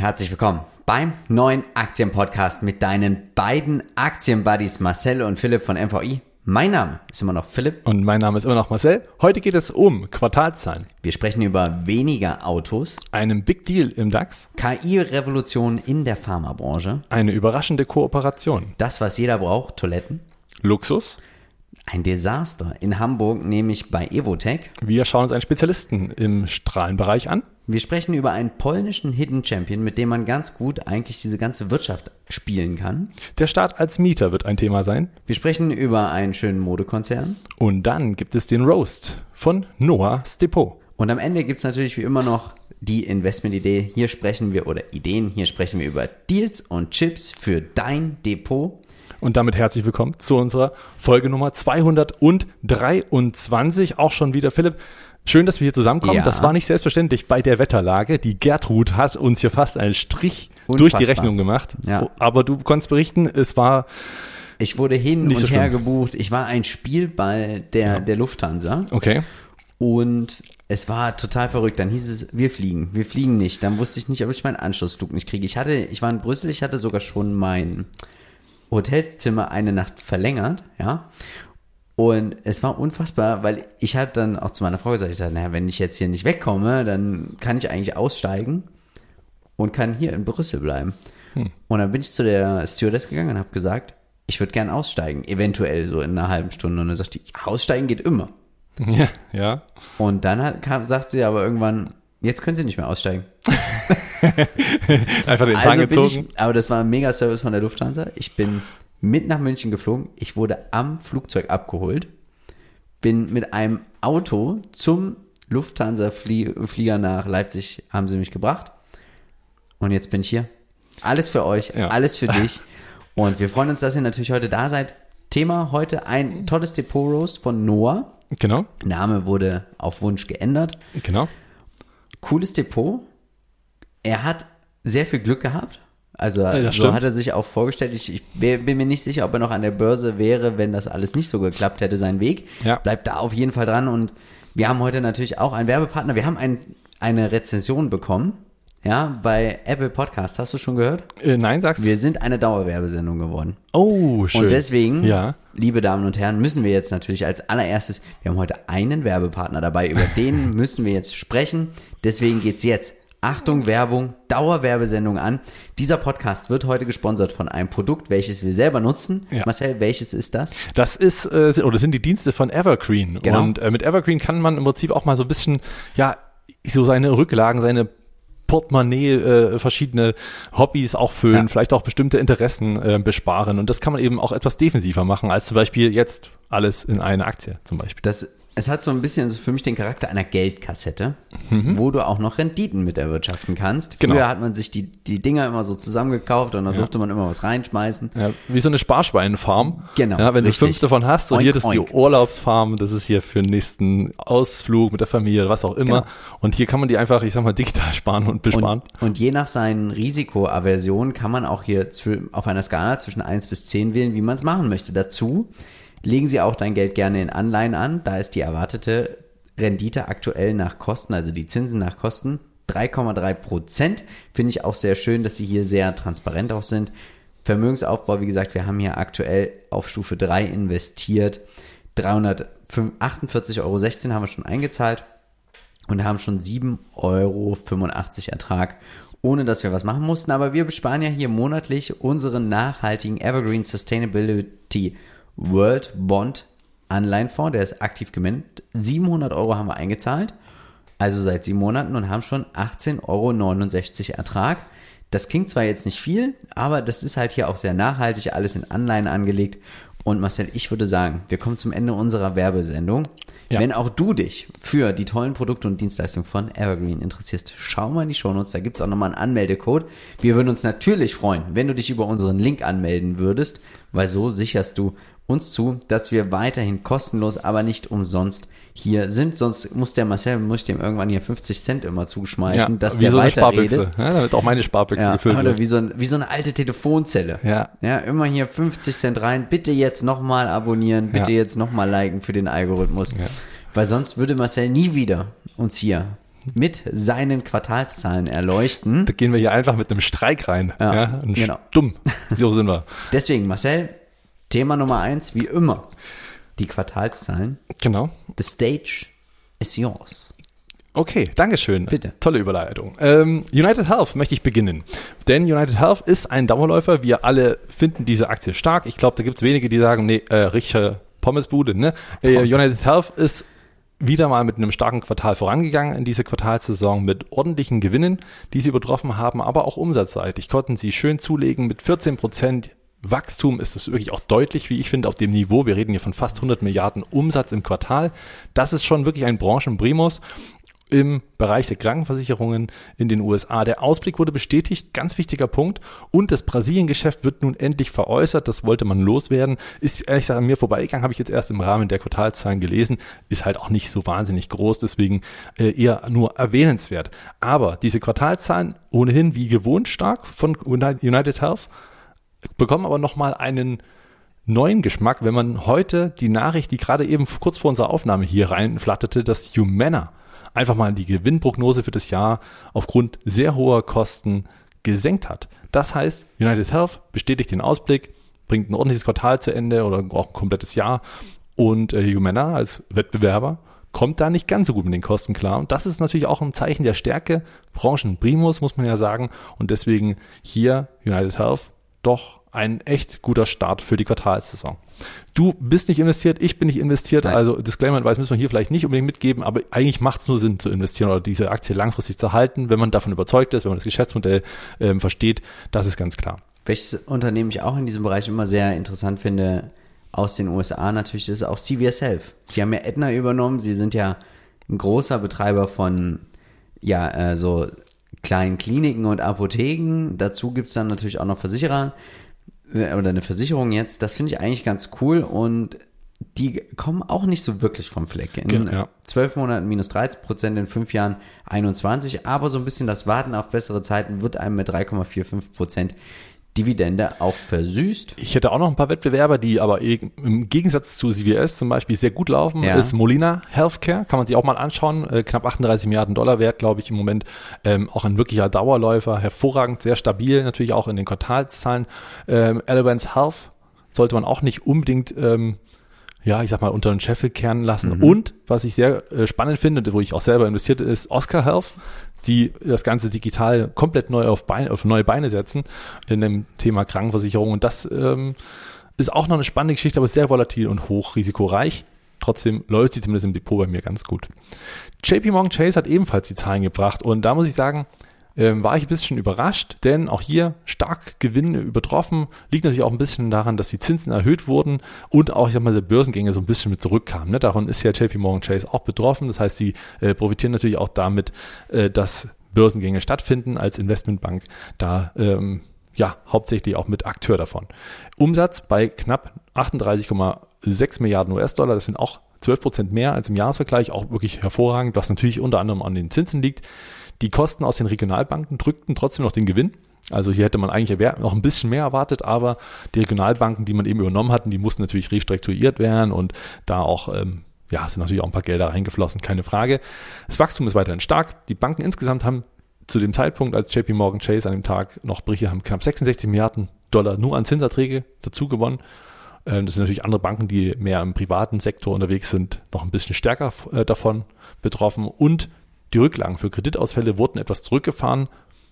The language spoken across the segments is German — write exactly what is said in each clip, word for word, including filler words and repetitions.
herzlich willkommen beim neuen Aktienpodcast mit deinen beiden Aktienbuddies Marcel und Philipp von M V I. Mein Name ist immer noch Philipp. Und mein Name ist immer noch Marcel. Heute geht es um Quartalszahlen. Wir sprechen über weniger Autos, Einen Big Deal im DAX, K I-Revolution in der Pharmabranche, eine überraschende Kooperation, das, was jeder braucht, Toiletten, Luxus. ein Desaster in Hamburg, nämlich bei Evotech. Wir schauen uns einen Spezialisten im Strahlenbereich an. Wir sprechen über einen polnischen Hidden Champion, mit dem man ganz gut eigentlich diese ganze Wirtschaft spielen kann. Der Start als Mieter wird ein Thema sein. Wir sprechen über einen schönen Modekonzern. Und dann gibt es den Roast von Noahs Depot. Und am Ende gibt es natürlich wie immer noch die Investmentidee. Hier sprechen wir, oder Ideen, hier sprechen wir über Deals und Chips für dein Depot. Und damit herzlich willkommen zu unserer Folge Nummer zweihundertdreiundzwanzig. Auch schon wieder, Philipp. Schön, dass wir hier zusammenkommen. Ja. Das war nicht selbstverständlich bei der Wetterlage. Die Gertrud hat uns hier fast einen Strich Unfassbar. durch die Rechnung gemacht. Ja. Aber du konntest berichten, es war Ich wurde hin Nicht und so her schlimm. gebucht. Ich war ein Spielball der, Ja. der Lufthansa. okay. Und es war total verrückt. Dann hieß es, wir fliegen, wir fliegen nicht. Dann wusste ich nicht, ob ich meinen Anschlussflug nicht kriege. Ich hatte, ich war in Brüssel, ich hatte sogar schon mein Hotelzimmer eine Nacht verlängert, ja. Und es war unfassbar, weil ich hatte dann auch zu meiner Frau gesagt, ich sage, naja, wenn ich jetzt hier nicht wegkomme, dann kann ich eigentlich aussteigen und kann hier in Brüssel bleiben. Hm. Und dann bin ich zu der Stewardess gegangen und habe gesagt, ich würde gern aussteigen, eventuell so in einer halben Stunde. Und dann sagt die, aussteigen geht immer. Ja, ja. Und dann hat, kam, sagt sie aber irgendwann, jetzt können Sie nicht mehr aussteigen. Einfach den Zahn Also bin gezogen. ich, aber das war ein Mega-Service von der Lufthansa. Ich bin mit nach München geflogen. Ich wurde am Flugzeug abgeholt. Bin mit einem Auto zum Lufthansa-Flieger nach Leipzig, haben sie mich gebracht. Und jetzt bin ich hier. Alles für euch, Ja. alles für dich. Und wir freuen uns, dass ihr natürlich heute da seid. Thema heute ein tolles Depot-Roast von Noah. Genau, Name wurde auf Wunsch geändert. genau. Cooles Depot. Er hat sehr viel Glück gehabt. Also Ja, das so stimmt. hat er sich auch vorgestellt. Ich, ich bin mir nicht sicher, ob er noch an der Börse wäre, wenn das alles nicht so geklappt hätte, sein Weg. Ja. Bleibt da auf jeden Fall dran. Und wir haben heute natürlich auch einen Werbepartner. Wir haben ein, eine Rezension bekommen. Ja, bei Apple Podcast. Hast du schon gehört? Äh, nein, sagst du? Wir sind eine Dauerwerbesendung geworden. Oh, schön. Und deswegen, Ja. liebe Damen und Herren, müssen wir jetzt natürlich als allererstes, wir haben heute einen Werbepartner dabei, über den müssen wir jetzt sprechen. Deswegen geht's jetzt. Achtung, Werbung, Dauerwerbesendung an. Dieser Podcast wird heute gesponsert von einem Produkt, welches wir selber nutzen. Ja. Marcel, welches ist das? Das ist, äh, oder sind die Dienste von Evergreen. Genau. Und äh, mit Evergreen kann man im Prinzip auch mal so ein bisschen, ja, so seine Rücklagen, seine Portemonnaie, äh, verschiedene Hobbys auch füllen, Ja. vielleicht auch bestimmte Interessen äh, besparen. Und das kann man eben auch etwas defensiver machen, als zum Beispiel jetzt alles in eine Aktie zum Beispiel. Das, es hat so ein bisschen so für mich den Charakter einer Geldkassette, Mhm. wo du auch noch Renditen mit erwirtschaften kannst. Genau. Früher hat man sich die, die Dinger immer so zusammengekauft und dann Ja. durfte man immer was reinschmeißen. Ja, wie so eine Sparschweinfarm. Genau, Ja, wenn richtig. du fünf davon hast und Oink, hier das ist die oink. Urlaubsfarm, das ist hier für den nächsten Ausflug mit der Familie, was auch immer. Genau. Und hier kann man die einfach, ich sag mal, digital sparen und besparen. Und, und je nach seinen Risikoaversionen kann man auch hier zw- auf einer Skala zwischen eins bis zehn wählen, wie man es machen möchte. Dazu legen Sie auch dein Geld gerne in Anleihen an. Da ist die erwartete Rendite aktuell nach Kosten, also die Zinsen nach Kosten, drei Komma drei Prozent. Finde ich auch sehr schön, dass sie hier sehr transparent auch sind. Vermögensaufbau, wie gesagt, wir haben hier aktuell auf Stufe drei investiert. dreihundertachtundvierzig Euro sechzehn haben wir schon eingezahlt und haben schon sieben Euro fünfundachtzig Ertrag, ohne dass wir was machen mussten. Aber wir besparen ja hier monatlich unseren nachhaltigen Evergreen Sustainability World Bond Anleihenfonds. Der ist aktiv gemanagt. siebenhundert Euro haben wir eingezahlt, also seit sieben Monaten, und haben schon achtzehn Euro neunundsechzig Ertrag. Das klingt zwar jetzt nicht viel, aber das ist halt hier auch sehr nachhaltig, alles in Anleihen angelegt. Und Marcel, ich würde sagen, wir kommen zum Ende unserer Werbesendung. Ja. Wenn auch du dich für die tollen Produkte und Dienstleistungen von Evergreen interessierst, schau mal in die Shownotes, da gibt's auch nochmal einen Anmeldecode. Wir würden uns natürlich freuen, wenn du dich über unseren Link anmelden würdest, weil so sicherst du uns zu, dass wir weiterhin kostenlos, aber nicht umsonst hier sind. Sonst muss der Marcel, muss ich dem irgendwann hier fünfzig Cent immer zuschmeißen, dass wie der so eine weiterredet. Sparbüchse, ja, damit auch meine Sparbüchse Ja, gefüllt oder wird. wie so, ein, wie so eine alte Telefonzelle. Ja. Ja, immer hier fünfzig Cent rein. Bitte jetzt nochmal abonnieren. Bitte Ja. jetzt nochmal liken für den Algorithmus. Ja. Weil sonst würde Marcel nie wieder uns hier mit seinen Quartalszahlen erleuchten. Da gehen wir hier einfach mit einem Streik rein. Ja, ja und genau. Stumm. So sind wir. Deswegen, Marcel, Thema Nummer eins, wie immer, die Quartalszahlen. Genau. The stage is yours. Okay, Dankeschön. Bitte. Tolle Überleitung. Ähm, United Health möchte ich beginnen. Denn United Health ist ein Dauerläufer. Wir alle finden diese Aktie stark. Ich glaube, da gibt es wenige, die sagen, nee, äh, richtige Pommesbude. Ne? Äh, United Health ist wieder mal mit einem starken Quartal vorangegangen in diese Quartalssaison mit ordentlichen Gewinnen, die sie übertroffen haben, aber auch umsatzseitig konnten sie schön zulegen mit vierzehn Prozent Wachstum. Ist das wirklich auch deutlich, wie ich finde, auf dem Niveau. Wir reden hier von fast hundert Milliarden Umsatz im Quartal. Das ist schon wirklich ein Branchenprimus im Bereich der Krankenversicherungen in den U S A. Der Ausblick wurde bestätigt, ganz wichtiger Punkt. Und das Brasilien-Geschäft wird nun endlich veräußert. Das wollte man loswerden. Ist ehrlich gesagt an mir vorbeigegangen, habe ich jetzt erst im Rahmen der Quartalszahlen gelesen. Ist halt auch nicht so wahnsinnig groß, deswegen äh, eher nur erwähnenswert. Aber diese Quartalszahlen ohnehin wie gewohnt stark von United Health, bekommen aber nochmal einen neuen Geschmack, wenn man heute die Nachricht, die gerade eben kurz vor unserer Aufnahme hier reinflatterte, dass Humana einfach mal die Gewinnprognose für das Jahr aufgrund sehr hoher Kosten gesenkt hat. Das heißt, United Health bestätigt den Ausblick, bringt ein ordentliches Quartal zu Ende oder auch ein komplettes Jahr und äh, Humana als Wettbewerber kommt da nicht ganz so gut mit den Kosten klar. Und das ist natürlich auch ein Zeichen der Stärke. Branchenprimus, muss man ja sagen. Und deswegen hier United Health doch ein echt guter Start für die Quartalssaison. Du bist nicht investiert, ich bin nicht investiert, Nein. Also Disclaimer, weiß müssen wir hier vielleicht nicht unbedingt mitgeben, aber eigentlich macht es nur Sinn zu investieren oder diese Aktie langfristig zu halten, wenn man davon überzeugt ist, wenn man das Geschäftsmodell ähm, versteht, das ist ganz klar. Welches Unternehmen ich auch in diesem Bereich immer sehr interessant finde, aus den U S A natürlich, ist auch C V S Health. Sie haben ja Aetna übernommen, sie sind ja ein großer Betreiber von ja äh, so kleinen Kliniken und Apotheken, dazu gibt es dann natürlich auch noch Versicherer, oder eine Versicherung jetzt, das finde ich eigentlich ganz cool und die kommen auch nicht so wirklich vom Fleck. In ja. zwölf Monaten minus dreizehn Prozent, in fünf Jahren einundzwanzig, aber so ein bisschen das Warten auf bessere Zeiten wird einem mit drei Komma fünfundvierzig Prozent Dividende auch versüßt. Ich hätte auch noch ein paar Wettbewerber, die aber im Gegensatz zu C V S zum Beispiel sehr gut laufen. Ja. Ist Molina Healthcare, kann man sich auch mal anschauen. Äh, knapp achtunddreißig Milliarden Dollar wert, glaube ich, im Moment. Ähm, auch ein wirklicher Dauerläufer, hervorragend, sehr stabil, natürlich auch in den Quartalszahlen. Ähm, Elevance Health sollte man auch nicht unbedingt ähm, ja, ich sag mal, unter den Scheffel kehren lassen. Mhm. Und, was ich sehr äh, spannend finde, wo ich auch selber investiert, ist Oscar Health, die das Ganze digital komplett neu auf, Beine, auf neue Beine setzen in dem Thema Krankenversicherung. Und das ähm, ist auch noch eine spannende Geschichte, aber sehr volatil und hochrisikoreich. Trotzdem läuft sie zumindest im Depot bei mir ganz gut. J P Morgan Chase hat ebenfalls die Zahlen gebracht. Und da muss ich sagen, ähm, war ich ein bisschen überrascht, denn auch hier stark Gewinne übertroffen. Liegt natürlich auch ein bisschen daran, dass die Zinsen erhöht wurden und auch, ich sag mal, der Börsengänge so ein bisschen mit zurückkamen. Ne? Davon ist ja J P Morgan Chase auch betroffen. Das heißt, sie äh, profitieren natürlich auch damit, äh, dass Börsengänge stattfinden als Investmentbank. Da ähm, ja hauptsächlich auch mit Akteur davon. Umsatz bei knapp achtunddreißig Komma sechs Milliarden U S-Dollar. Das sind auch zwölf Prozent mehr als im Jahresvergleich. Auch wirklich hervorragend, was natürlich unter anderem an den Zinsen liegt. Die Kosten aus den Regionalbanken drückten trotzdem noch den Gewinn. Also hier hätte man eigentlich noch ein bisschen mehr erwartet, aber die Regionalbanken, die man eben übernommen hatten, die mussten natürlich restrukturiert werden und da auch, ähm, ja, sind natürlich auch ein paar Gelder reingeflossen, keine Frage. Das Wachstum ist weiterhin stark. Die Banken insgesamt haben zu dem Zeitpunkt, als J P Morgan Chase an dem Tag noch Berichte haben, knapp sechsundsechzig Milliarden Dollar nur an Zinserträge dazu gewonnen. Ähm, das sind natürlich andere Banken, die mehr im privaten Sektor unterwegs sind, noch ein bisschen stärker äh, davon betroffen und die Rücklagen für Kreditausfälle wurden etwas zurückgefahren,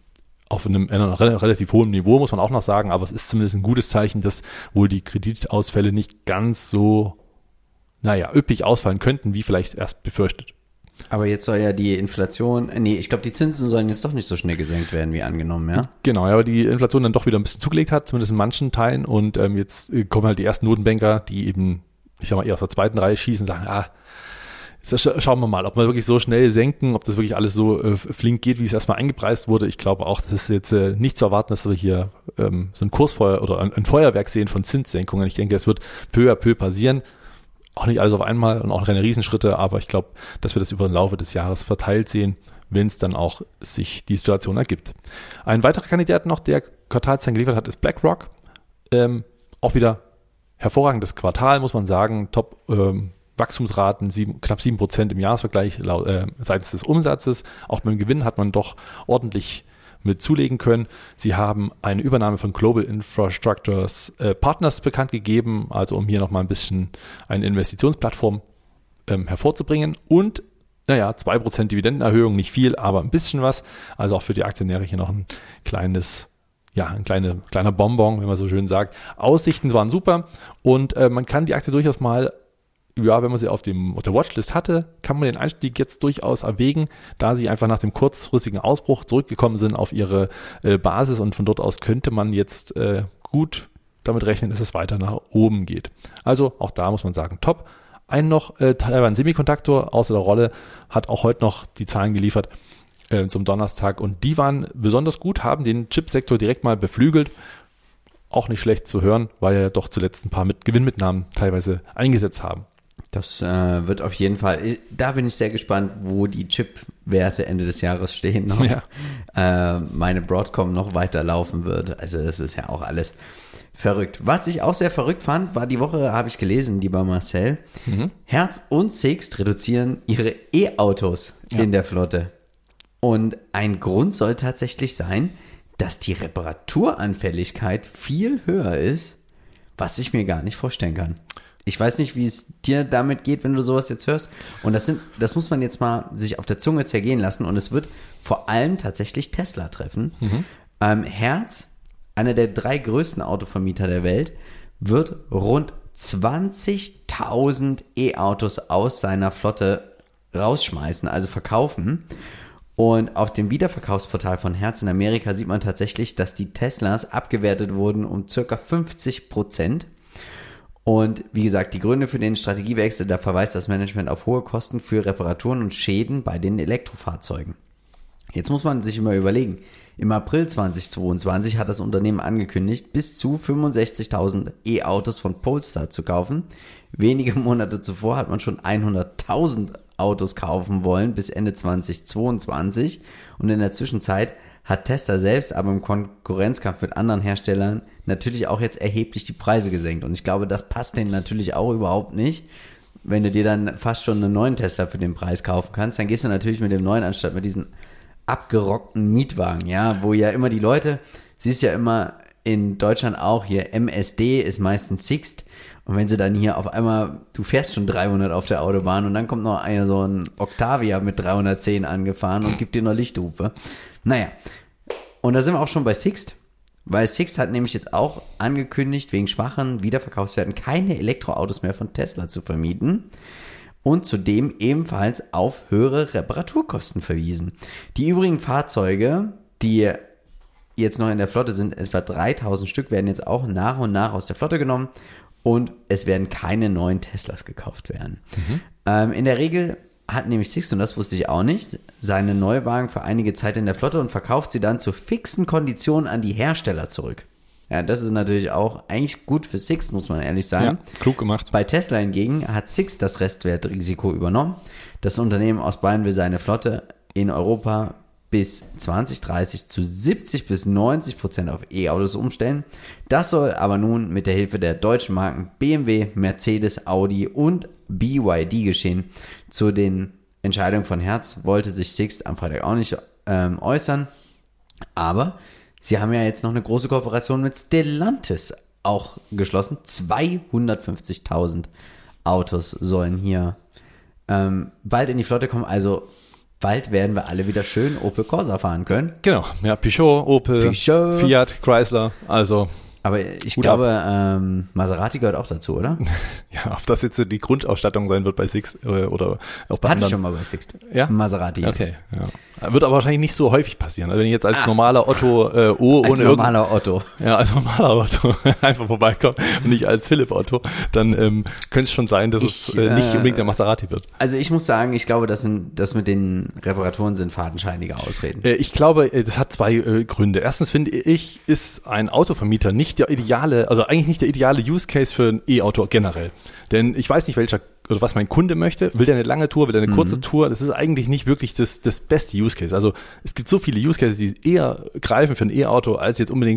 auf einem, einem relativ hohen Niveau, muss man auch noch sagen, aber es ist zumindest ein gutes Zeichen, dass wohl die Kreditausfälle nicht ganz so, naja, üppig ausfallen könnten, wie vielleicht erst befürchtet. Aber jetzt soll ja die Inflation, nee, ich glaube, die Zinsen sollen jetzt doch nicht so schnell gesenkt werden, wie angenommen, ja? Genau, ja, aber die Inflation dann doch wieder ein bisschen zugelegt hat, zumindest in manchen Teilen und ähm, jetzt kommen halt die ersten Notenbanker, die eben, ich sag mal, eher aus der zweiten Reihe schießen, sagen, ah, schauen wir mal, ob wir wirklich so schnell senken, ob das wirklich alles so äh, flink geht, wie es erstmal eingepreist wurde. Ich glaube auch, das ist jetzt äh, nicht zu erwarten, dass wir hier ähm, so ein Kursfeuer oder ein, ein Feuerwerk sehen von Zinssenkungen. Ich denke, es wird peu à peu passieren. Auch nicht alles auf einmal und auch keine Riesenschritte, aber ich glaube, dass wir das über den Laufe des Jahres verteilt sehen, wenn es dann auch sich die Situation ergibt. Ein weiterer Kandidat noch, der Quartalszahlen geliefert hat, ist BlackRock. Ähm, auch wieder hervorragendes Quartal, muss man sagen. Top, ähm, Wachstumsraten, sieben, knapp sieben Prozent im Jahresvergleich laut, äh, seitens des Umsatzes. Auch beim Gewinn hat man doch ordentlich mit zulegen können. Sie haben eine Übernahme von Global Infrastructures äh, Partners bekannt gegeben, also um hier nochmal ein bisschen eine Investitionsplattform ähm, hervorzubringen. Und naja, zwei Prozent Dividendenerhöhung, nicht viel, aber ein bisschen was. Also auch für die Aktionäre hier noch ein kleines, ja, ein kleine, kleiner Bonbon, wenn man so schön sagt. Aussichten waren super und äh, man kann die Aktie durchaus mal, ja, wenn man sie auf, dem, auf der Watchlist hatte, kann man den Einstieg jetzt durchaus erwägen, da sie einfach nach dem kurzfristigen Ausbruch zurückgekommen sind auf ihre äh, Basis und von dort aus könnte man jetzt äh, gut damit rechnen, dass es weiter nach oben geht. Also auch da muss man sagen, top. Ein noch, äh, Taiwan Semiconductor außer der Rolle, hat auch heute noch die Zahlen geliefert äh, zum Donnerstag und die waren besonders gut, haben den Chipsektor direkt mal beflügelt. Auch nicht schlecht zu hören, weil ja doch zuletzt ein paar mit Gewinnmitnahmen teilweise eingesetzt haben. Das äh, wird auf jeden Fall, da bin ich sehr gespannt, wo die Chip-Werte Ende des Jahres stehen, ob ja. äh, meine Broadcom noch weiter laufen wird. Also das ist ja auch alles verrückt. Was ich auch sehr verrückt fand, war die Woche, habe ich gelesen, lieber Marcel, mhm. Hertz und Sixt reduzieren ihre E-Autos ja. in der Flotte. Und ein Grund soll tatsächlich sein, dass die Reparaturanfälligkeit viel höher ist, was ich mir gar nicht vorstellen kann. Ich weiß nicht, wie es dir damit geht, wenn du sowas jetzt hörst. Und das sind, das muss man jetzt mal sich auf der Zunge zergehen lassen. Und es wird vor allem tatsächlich Tesla treffen. Mhm. Ähm, Hertz, einer der drei größten Autovermieter der Welt, wird rund zwanzigtausend E-Autos aus seiner Flotte rausschmeißen, also verkaufen. Und auf dem Wiederverkaufsportal von Hertz in Amerika sieht man tatsächlich, dass die Teslas abgewertet wurden um circa fünfzig Prozent. Und wie gesagt, die Gründe für den Strategiewechsel, da verweist das Management auf hohe Kosten für Reparaturen und Schäden bei den Elektrofahrzeugen. Jetzt muss man sich immer überlegen, im April zweitausendzweiundzwanzig hat das Unternehmen angekündigt, bis zu fünfundsechzigtausend E-Autos von Polestar zu kaufen. Wenige Monate zuvor hat man schon hunderttausend Autos kaufen wollen bis Ende zweitausendzweiundzwanzig. Und in der Zwischenzeit hat Tesla selbst aber im Konkurrenzkampf mit anderen Herstellern natürlich auch jetzt erheblich die Preise gesenkt. Und ich glaube, das passt denen natürlich auch überhaupt nicht. Wenn du dir dann fast schon einen neuen Tesla für den Preis kaufen kannst, dann gehst du natürlich mit dem neuen anstatt mit diesen abgerockten Mietwagen, ja, wo ja immer die Leute, siehst ja immer in Deutschland auch hier, M S D ist meistens Sixt. Und wenn sie dann hier auf einmal, du fährst schon dreihundert auf der Autobahn und dann kommt noch einer so ein Octavia mit dreihundertzehn angefahren und gibt dir noch Lichthupe. Naja, und da sind wir auch schon bei Sixt, weil Sixt hat nämlich jetzt auch angekündigt, wegen schwachen Wiederverkaufswerten keine Elektroautos mehr von Tesla zu vermieten und zudem ebenfalls auf höhere Reparaturkosten verwiesen. Die übrigen Fahrzeuge, die jetzt noch in der Flotte sind, etwa dreitausend Stück, werden jetzt auch nach und nach aus der Flotte genommen und es werden keine neuen Teslas gekauft werden. Mhm. Ähm, in der Regel hat nämlich Sixt, und das wusste ich auch nicht, seine Neuwagen für einige Zeit in der Flotte und verkauft sie dann zu fixen Konditionen an die Hersteller zurück. Ja, das ist natürlich auch eigentlich gut für Sixt, muss man ehrlich sagen. Ja, klug gemacht. Bei Tesla hingegen hat Sixt das Restwertrisiko übernommen. Das Unternehmen aus Bayern will seine Flotte in Europa bis zwanzig dreißig zu siebzig bis neunzig Prozent auf E-Autos umstellen. Das soll aber nun mit der Hilfe der deutschen Marken B M W, Mercedes, Audi und B Y D geschehen. Zu den Entscheidungen von Hertz wollte sich Sixt am Freitag auch nicht ähm, äußern, aber sie haben ja jetzt noch eine große Kooperation mit Stellantis auch geschlossen. zweihundertfünfzigtausend Autos sollen hier ähm, bald in die Flotte kommen, also bald werden wir alle wieder schön Opel Corsa fahren können. Genau, ja, Peugeot, Opel, Peugeot. Fiat, Chrysler, also. Aber ich glaube, ähm, Maserati gehört auch dazu, oder? Ja, ob das jetzt die Grundausstattung sein wird bei Sixt äh, oder auch bei Hatte anderen. ich schon mal bei Sixt. Ja? Maserati. Okay, ja. Wird aber wahrscheinlich nicht so häufig passieren. Also wenn ich jetzt als ah. normaler Otto äh, O als ohne normaler Otto. Ja, als normaler Otto einfach vorbeikommt und nicht als Philipp Otto, dann ähm, könnte es schon sein, dass ich, es äh, nicht äh, unbedingt der Maserati wird. Also ich muss sagen, ich glaube, das sind das mit den Reparaturen sind fadenscheinige Ausreden. Äh, ich glaube, das hat zwei äh, Gründe. Erstens finde ich, ist ein Autovermieter nicht der ideale, also eigentlich nicht der ideale Use Case für ein E-Auto generell. Denn ich weiß nicht, welcher oder was mein Kunde möchte. Will der eine lange Tour, will der eine kurze mhm. Tour? Das ist eigentlich nicht wirklich das, das beste Use Case. Also es gibt so viele Use Cases, die eher greifen für ein E-Auto, als jetzt unbedingt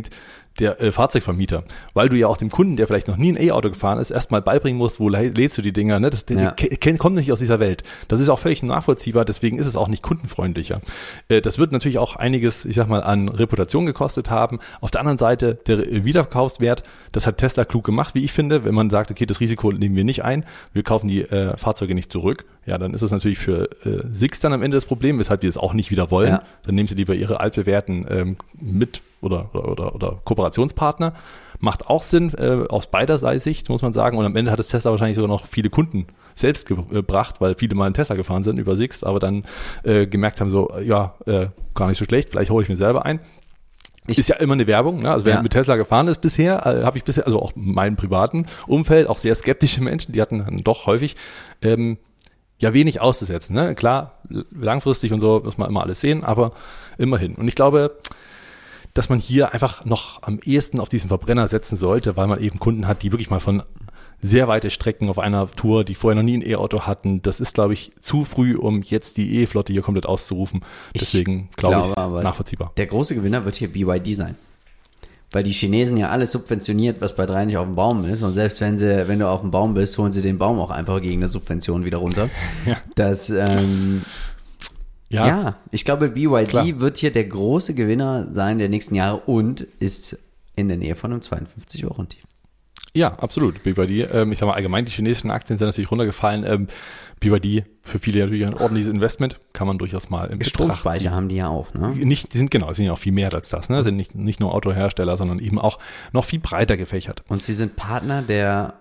der äh, Fahrzeugvermieter, weil du ja auch dem Kunden, der vielleicht noch nie ein E-Auto gefahren ist, erstmal beibringen musst, wo lädst du die Dinger, ne? Das ja. k- kommt nicht aus dieser Welt. Das ist auch völlig nachvollziehbar, deswegen ist es auch nicht kundenfreundlicher. Äh, das wird natürlich auch einiges, ich sag mal, an Reputation gekostet haben. Auf der anderen Seite, der Wiederverkaufswert, das hat Tesla klug gemacht, wie ich finde, wenn man sagt, okay, das Risiko nehmen wir nicht ein, wir kaufen die äh, Fahrzeuge nicht zurück, ja, dann ist es natürlich für äh, Sixt dann am Ende das Problem, weshalb die es auch nicht wieder wollen. Ja. Dann nehmen sie lieber ihre altbewährten ähm, mit Oder, oder, oder, oder Kooperationspartner. Macht auch Sinn, äh, aus beiderseits Sicht, muss man sagen. Und am Ende hat es Tesla wahrscheinlich sogar noch viele Kunden selbst gebracht, weil viele mal in Tesla gefahren sind über Sixt, aber dann äh, gemerkt haben, so, ja, äh, gar nicht so schlecht, vielleicht hole ich mir selber ein. Ich, ist ja immer eine Werbung, ne? Also wer ja. mit Tesla gefahren ist bisher, äh, habe ich bisher, also auch in meinem privaten Umfeld, auch sehr skeptische Menschen, die hatten dann doch häufig ähm, ja wenig auszusetzen. Ne? Klar, langfristig und so muss man immer alles sehen, aber immerhin. Und ich glaube, dass man hier einfach noch am ehesten auf diesen Verbrenner setzen sollte, weil man eben Kunden hat, die wirklich mal von sehr weite Strecken auf einer Tour, die vorher noch nie ein E-Auto hatten. Das ist, glaube ich, zu früh, um jetzt die E-Flotte hier komplett auszurufen. Deswegen glaube ich, glaube, nachvollziehbar. Der große Gewinner wird hier B Y D sein. Weil die Chinesen ja alles subventioniert, was bei drei nicht auf dem Baum ist. Und selbst wenn sie, wenn du auf dem Baum bist, holen sie den Baum auch einfach gegen eine Subvention wieder runter. Ja. Das, ähm, Ja. ja, ich glaube, B Y D Klar. wird hier der große Gewinner sein der nächsten Jahre und ist in der Nähe von einem zweiundfünfzig Euro Tief. Ja, absolut. B Y D, ähm, ich sag mal allgemein, die chinesischen Aktien sind natürlich runtergefallen. Ähm, B Y D für viele natürlich ein ordentliches Investment, kann man durchaus mal im Stromspeicher haben die ja auch, ne? Nicht, die sind genau, sind ja auch viel mehr als das, ne? Sind nicht, nicht nur Autohersteller, sondern eben auch noch viel breiter gefächert. Und sie sind Partner der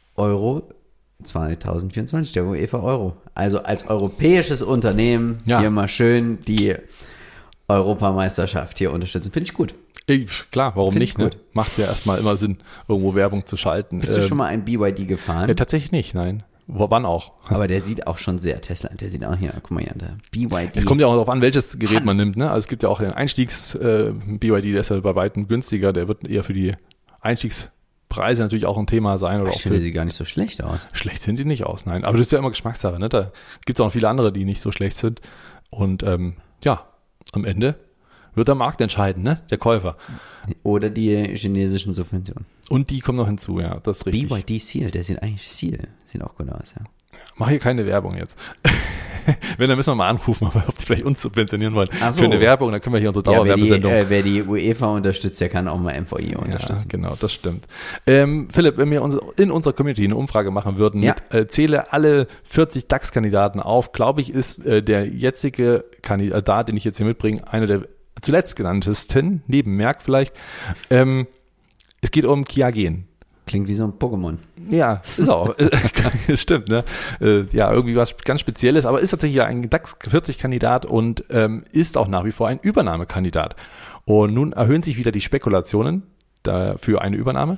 Euro zwanzig vierundzwanzig, der UEFA Euro. Also als europäisches Unternehmen ja. hier mal schön die Europameisterschaft hier unterstützen. Finde ich gut. Ich, klar, warum Find nicht? Ne? Macht ja erstmal immer Sinn, irgendwo Werbung zu schalten. Bist ähm, du schon mal ein B Y D gefahren? Äh, tatsächlich nicht, nein. Wo, wann auch? Aber der sieht auch schon sehr Tesla. Der sieht auch hier, guck mal hier, der B Y D. Es kommt ja auch darauf an, welches Gerät man nimmt. Ne? Also es gibt ja auch den Einstiegs-B Y D, der ist ja bei weitem günstiger. Der wird eher für die Einstiegspreise natürlich auch ein Thema sein. Oder ich auch finde für, sie gar nicht so schlecht aus. Schlecht sind die nicht aus, nein. Aber das ist ja immer Geschmackssache. Ne? Da gibt es auch noch viele andere, die nicht so schlecht sind. Und ähm, ja, am Ende wird der Markt entscheiden, ne? Der Käufer. Oder die chinesischen Subventionen. Und die kommen noch hinzu, ja, das ist richtig. B Y D Seal, der sieht eigentlich Seal, sieht auch gut aus, ja. Mach hier keine Werbung jetzt. Wenn, dann müssen wir mal anrufen, ob die vielleicht uns subventionieren wollen. Ach so. Für eine Werbung, dann können wir hier unsere Dauerwerbesendung. Ja, wer, die, äh, wer die UEFA unterstützt, der kann auch mal M V I unterstützen. Ja, genau, das stimmt. Ähm, Philipp, wenn wir uns in unserer Community eine Umfrage machen würden, ja. mit, äh, zähle alle vierzig DAX-Kandidaten auf, glaube ich, ist äh, der jetzige Kandidat, den ich jetzt hier mitbringe, einer der zuletzt genanntesten, neben Merck vielleicht. Ähm, es geht um Qiagen. Klingt wie so ein Pokémon. Ja, ist auch. Das stimmt, ne? Äh, ja, irgendwie was ganz Spezielles, aber ist tatsächlich ja ein DAX vierzig Kandidat und ähm, ist auch nach wie vor ein Übernahmekandidat. Und nun erhöhen sich wieder die Spekulationen da für eine Übernahme.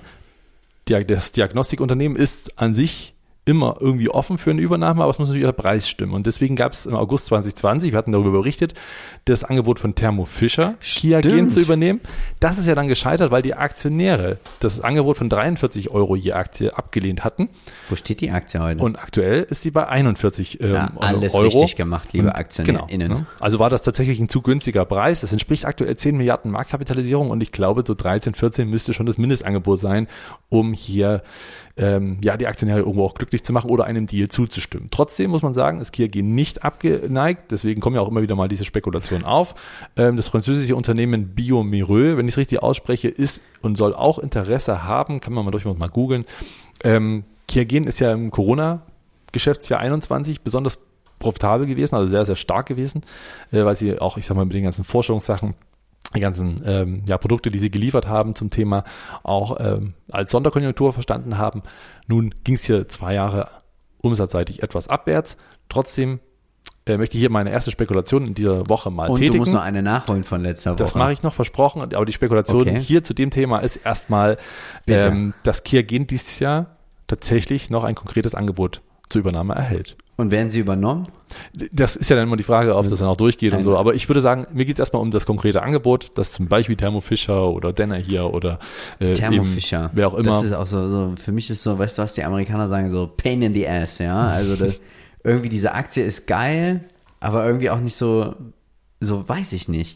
Das Diagnostikunternehmen ist an sich immer irgendwie offen für eine Übernahme, aber es muss natürlich der Preis stimmen. Und deswegen gab es im August zwanzig zwanzig, wir hatten darüber berichtet, das Angebot von Thermo Fisher, Qiagen zu übernehmen. Das ist ja dann gescheitert, weil die Aktionäre das Angebot von dreiundvierzig Euro je Aktie abgelehnt hatten. Wo steht die Aktie heute? Und aktuell ist sie bei einundvierzig ähm, ja, alles Euro. richtig gemacht, liebe AktionärInnen. Genau, ne? Also war das tatsächlich ein zu günstiger Preis. Das entspricht aktuell zehn Milliarden Marktkapitalisierung und ich glaube, so dreizehn, vierzehn müsste schon das Mindestangebot sein, um hier ähm, ja die Aktionäre irgendwo auch glücklich zu machen oder einem Deal zuzustimmen. Trotzdem muss man sagen, ist Qiagen nicht abgeneigt, deswegen kommen ja auch immer wieder mal diese Spekulationen auf. Ähm, das französische Unternehmen bioMérieux, wenn ich es richtig ausspreche, ist und soll auch Interesse haben, kann man mal durch mal googeln. Ähm, Qiagen ist ja im Corona-Geschäftsjahr einundzwanzig besonders profitabel gewesen, also sehr, sehr stark gewesen, äh, weil sie auch, ich sag mal, mit den ganzen Forschungssachen, die ganzen ähm, ja, Produkte, die sie geliefert haben zum Thema, auch ähm, als Sonderkonjunktur verstanden haben. Nun ging es hier zwei Jahre umsatzseitig etwas abwärts. Trotzdem äh, möchte ich hier meine erste Spekulation in dieser Woche mal Und tätigen. Und du musst noch eine nachholen von letzter Woche. Das mache ich noch, versprochen. Aber die Spekulation okay. hier zu dem Thema ist erstmal, ähm, dass Qiagen dieses Jahr tatsächlich noch ein konkretes Angebot zur Übernahme erhält. Und werden sie übernommen? Das ist ja dann immer die Frage, ob das dann auch durchgeht Nein. und so. Aber ich würde sagen, mir geht es erstmal um das konkrete Angebot, dass zum Beispiel Thermo Fisher oder Denner hier oder äh, Thermo Fisher, wer auch immer. Das ist auch so, so, für mich ist so, weißt du, was die Amerikaner sagen, so Pain in the Ass, ja. Also das, irgendwie diese Aktie ist geil, aber irgendwie auch nicht so, so weiß ich nicht.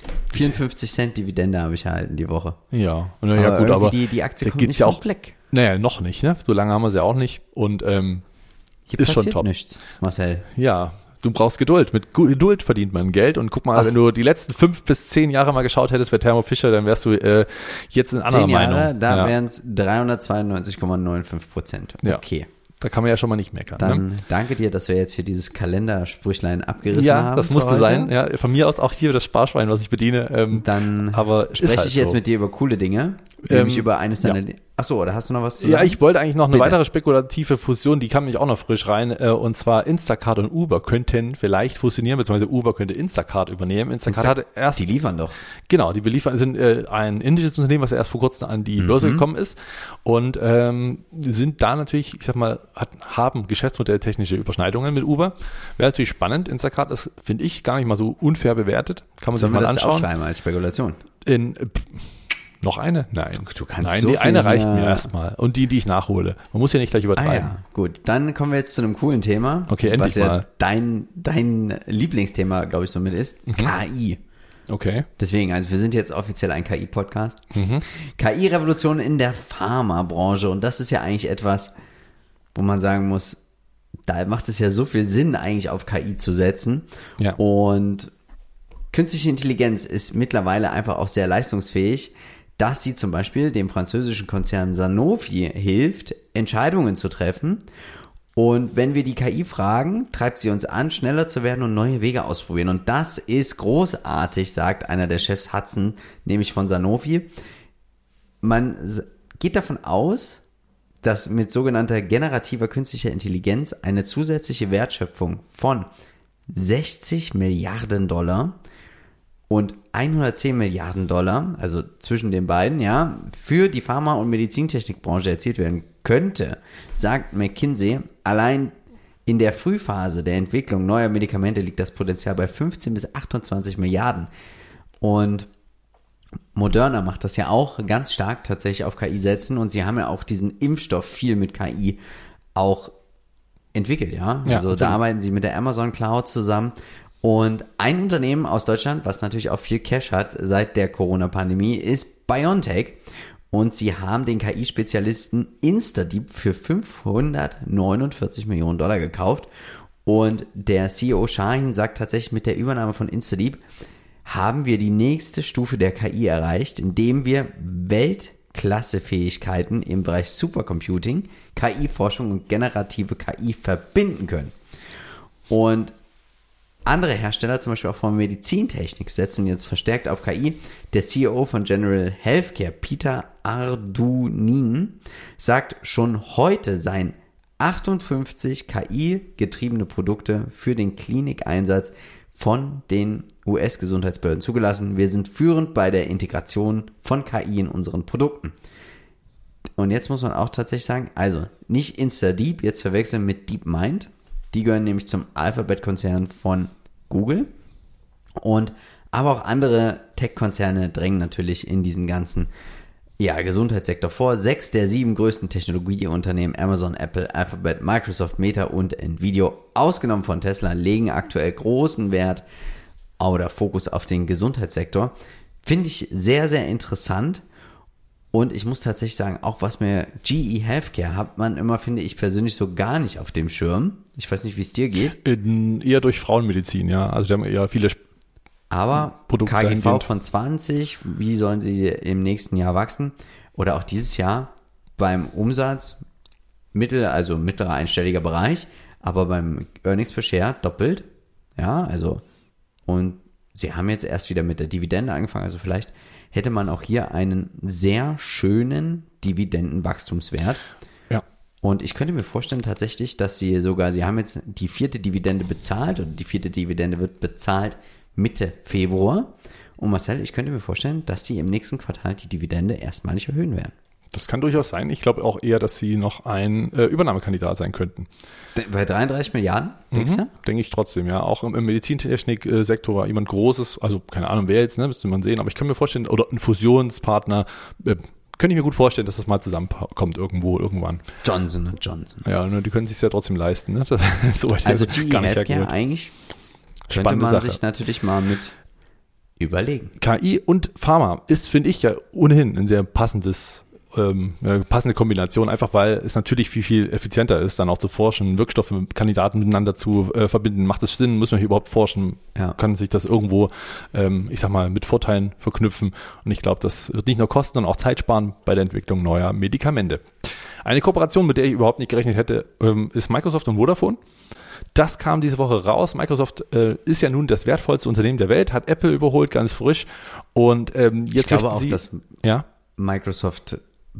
vierundfünfzig Cent Dividende habe ich erhalten die Woche. Ja, naja, aber gut, aber die, die Aktie da kommt geht's nicht ja vom auch, Fleck. naja, noch nicht, ne? So lange haben wir sie ja auch nicht und ähm, Hier ist schon passiert top. nichts, Marcel. Ja, du brauchst Geduld. Mit Gu- Geduld verdient man Geld und guck mal, Ach. wenn du die letzten fünf bis zehn Jahre mal geschaut hättest bei Thermo Fisher, dann wärst du äh, jetzt in anderer Zehn Jahre, Meinung. da ja. wären es dreihundertzweiundneunzig Komma fünfundneunzig Prozent. Ja. Okay. Da kann man ja schon mal nicht meckern. Dann ne? danke dir, dass wir jetzt hier dieses Kalendersprüchlein abgerissen Ja, haben. das für musste heute. sein. Ja, von mir aus auch hier das Sparschwein, was ich bediene. Ähm, Dann aber ist spreche halt ich jetzt so. mit dir über coole Dinge, Ähm, nämlich über eines deiner... ja. Achso, oder hast du noch was zu Ja, sagen? ich wollte eigentlich noch eine Bitte. weitere spekulative Fusion, die kam nämlich auch noch frisch rein, äh, und zwar Instacart und Uber könnten vielleicht fusionieren, beziehungsweise Uber könnte Instacart übernehmen. Instacart Insta- hatte erst, Die liefern doch. genau, die beliefern, sind äh, ein indisches Unternehmen, was erst vor kurzem an die Börse Mhm. gekommen ist und ähm, sind da natürlich, ich sag mal, hat, haben geschäftsmodelltechnische Überschneidungen mit Uber. Wäre natürlich spannend. Instacart ist, finde ich, gar nicht mal so unfair bewertet. Kann man Sollen sich wir mal das anschauen. aufschreiben als Spekulation? In, äh, pff, noch eine? Nein. Du- du kannst Nein, so die viel eine reicht mehr- mir erstmal. Und die, die ich nachhole. Man muss ja nicht gleich Ah übertreiben. ja, gut. Dann kommen wir jetzt zu einem coolen Thema. Okay, endlich was ja mal. dein, dein Lieblingsthema, glaube ich, somit ist. Mhm. K I. Okay. Deswegen, also wir sind jetzt offiziell ein K I-Podcast. Mhm. K I-Revolution in der Pharmabranche. Und das ist ja eigentlich etwas, wo man sagen muss, da macht es ja so viel Sinn, eigentlich auf K I zu setzen. Ja. Und künstliche Intelligenz ist mittlerweile einfach auch sehr leistungsfähig, dass sie zum Beispiel dem französischen Konzern Sanofi hilft, Entscheidungen zu treffen. Und wenn wir die K I fragen, treibt sie uns an, schneller zu werden und neue Wege ausprobieren. Und das ist großartig, sagt einer der Chefs, Hudson, nämlich von Sanofi. Man s- geht davon aus, dass mit sogenannter generativer künstlicher Intelligenz eine zusätzliche Wertschöpfung von sechzig Milliarden Dollar und hundertzehn Milliarden Dollar, also zwischen den beiden, ja, für die Pharma- und Medizintechnikbranche erzielt werden könnte, sagt McKinsey. Allein in der Frühphase der Entwicklung neuer Medikamente liegt das Potenzial bei fünfzehn bis achtundzwanzig Milliarden. Und Moderna macht das ja auch ganz stark tatsächlich auf K I setzen und sie haben ja auch diesen Impfstoff viel mit K I auch entwickelt, ja. Ja, also da natürlich. arbeiten sie mit der Amazon Cloud zusammen. Und ein Unternehmen aus Deutschland, was natürlich auch viel Cash hat seit der Corona-Pandemie, ist BioNTech. Und sie haben den K I-Spezialisten InstaDeep für fünfhundertneunundvierzig Millionen Dollar gekauft. Und der C E O Shahin sagt tatsächlich, mit der Übernahme von InstaDeep haben wir die nächste Stufe der K I erreicht, indem wir Weltklassefähigkeiten im Bereich Supercomputing, K I-Forschung und generative K I verbinden können. Und andere Hersteller, zum Beispiel auch von Medizintechnik, setzen jetzt verstärkt auf K I. Der C E O von General Healthcare, Peter Arduinin, sagt, schon heute seien achtundfünfzig K I-getriebene Produkte für den Klinikeinsatz von den U S-Gesundheitsbehörden zugelassen. Wir sind führend bei der Integration von K I in unseren Produkten. Und jetzt muss man auch tatsächlich sagen, also nicht InstaDeep jetzt verwechseln mit DeepMind. Die gehören nämlich zum Alphabet-Konzern von Google. Und aber auch andere Tech-Konzerne drängen natürlich in diesen ganzen ja, Gesundheitssektor vor. Sechs der sieben größten Technologieunternehmen, Amazon, Apple, Alphabet, Microsoft, Meta und Nvidia, ausgenommen von Tesla, legen aktuell großen Wert oder Fokus auf den Gesundheitssektor. Finde ich sehr, sehr interessant. Und ich muss tatsächlich sagen, auch was mir G E Healthcare hat man immer, finde ich persönlich, so gar nicht auf dem Schirm. Ich weiß nicht, wie es dir geht. In, eher durch Frauenmedizin, ja. Also die haben eher viele Sp- Aber Produkte K G V dahingehend. von zwanzig, wie sollen sie im nächsten Jahr wachsen? Oder auch dieses Jahr beim Umsatz, mittel, also mittlerer einstelliger Bereich, aber beim Earnings per Share doppelt. Ja, also und sie haben jetzt erst wieder mit der Dividende angefangen, also vielleicht hätte man auch hier einen sehr schönen Dividendenwachstumswert. Ja. Und ich könnte mir vorstellen tatsächlich, dass sie sogar, sie haben jetzt die vierte Dividende bezahlt und die vierte Dividende wird bezahlt Mitte Februar. Und Marcel, ich könnte mir vorstellen, dass sie im nächsten Quartal die Dividende erstmalig erhöhen werden. Das kann durchaus sein. Ich glaube auch eher, dass sie noch ein äh, Übernahmekandidat sein könnten. Bei dreiunddreißig Milliarden, denkst du? Denke ich trotzdem, ja. Auch im, im Medizintechnik-Sektor war jemand Großes, also keine Ahnung, wer jetzt, ne, müsste man sehen, aber ich kann mir vorstellen, oder ein Fusionspartner, äh, könnte ich mir gut vorstellen, dass das mal zusammenkommt irgendwo, irgendwann. Johnson und Johnson. Ja, nur die können sich ja trotzdem leisten, ne? Das, so weit Also ist G E gar nicht Healthcare hergeholt. eigentlich könnte Spannende man Sache. sich natürlich mal mit überlegen. K I und Pharma ist, finde ich, ja ohnehin ein sehr passendes, ähm, eine passende Kombination, einfach weil es natürlich viel, viel effizienter ist, dann auch zu forschen, Wirkstoffe mit Kandidaten miteinander zu äh, verbinden. Macht es Sinn? Muss man hier überhaupt forschen? Ja. Kann sich das irgendwo, ähm, ich sag mal, mit Vorteilen verknüpfen? Und ich glaube, das wird nicht nur kosten, sondern auch Zeit sparen bei der Entwicklung neuer Medikamente. Eine Kooperation, mit der ich überhaupt nicht gerechnet hätte, ähm, ist Microsoft und Vodafone. Das kam diese Woche raus. Microsoft äh, ist ja nun das wertvollste Unternehmen der Welt, hat Apple überholt, ganz frisch. Und ähm, jetzt ich glaube auch, Sie, dass ja? Microsoft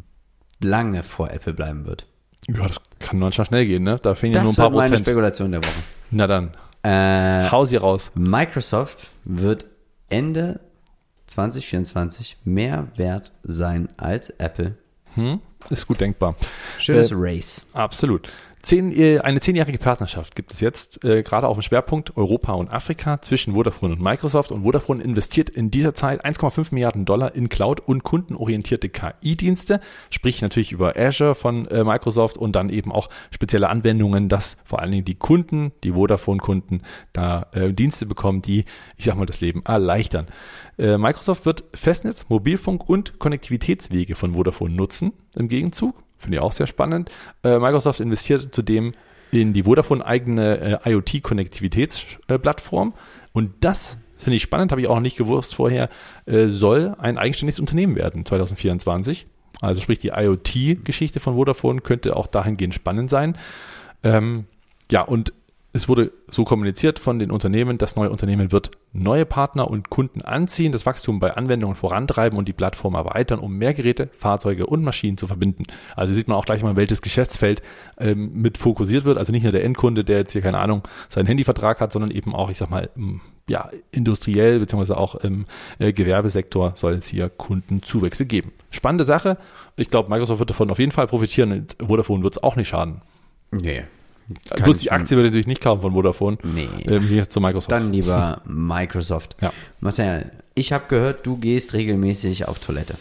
lange vor Apple bleiben wird. Ja, das kann manchmal schnell gehen, ne? Da fehlen ja nur ein Das paar wird meine Prozent. Spekulation der Woche. Na dann, Äh, hau sie raus. Microsoft wird Ende zwanzig vierundzwanzig mehr wert sein als Apple. Hm? Ist gut denkbar. Schönes Äh, Race. Absolut. Zehn, äh, eine zehnjährige Partnerschaft gibt es jetzt, äh, gerade auf dem Schwerpunkt Europa und Afrika zwischen Vodafone und Microsoft. Und Vodafone investiert in dieser Zeit eins Komma fünf Milliarden Dollar in Cloud- und kundenorientierte K I-Dienste, sprich natürlich über Azure von äh, Microsoft und dann eben auch spezielle Anwendungen, dass vor allen Dingen die Kunden, die Vodafone-Kunden, da äh, Dienste bekommen, die, ich sag mal, das Leben erleichtern. Äh, Microsoft wird Festnetz, Mobilfunk und Konnektivitätswege von Vodafone nutzen im Gegenzug. Finde ich auch sehr spannend. Äh, Microsoft investiert zudem in die Vodafone-eigene äh, IoT-Konnektivitätsplattform. Und das finde ich spannend, habe ich auch noch nicht gewusst vorher, äh, soll ein eigenständiges Unternehmen werden zwanzig vierundzwanzig. Also sprich, die IoT-Geschichte von Vodafone könnte auch dahingehend spannend sein. Ähm, ja, und es wurde so kommuniziert von den Unternehmen, das neue Unternehmen wird neue Partner und Kunden anziehen, das Wachstum bei Anwendungen vorantreiben und die Plattform erweitern, um mehr Geräte, Fahrzeuge und Maschinen zu verbinden. Also sieht man auch gleich mal, welches Geschäftsfeld ähm, mit fokussiert wird. Also nicht nur der Endkunde, der jetzt hier, keine Ahnung, seinen Handyvertrag hat, sondern eben auch, ich sag mal, ja, industriell beziehungsweise auch im äh, Gewerbesektor soll es hier Kundenzuwächse geben. Spannende Sache. Ich glaube, Microsoft wird davon auf jeden Fall profitieren und Vodafone wird es auch nicht schaden. Nee. Bloß die Aktie wird natürlich nicht kaufen von Vodafone. Nee. Ähm, hier zu Microsoft. Dann lieber Microsoft. Ja. Marcel, ich habe gehört, du gehst regelmäßig auf Toilette.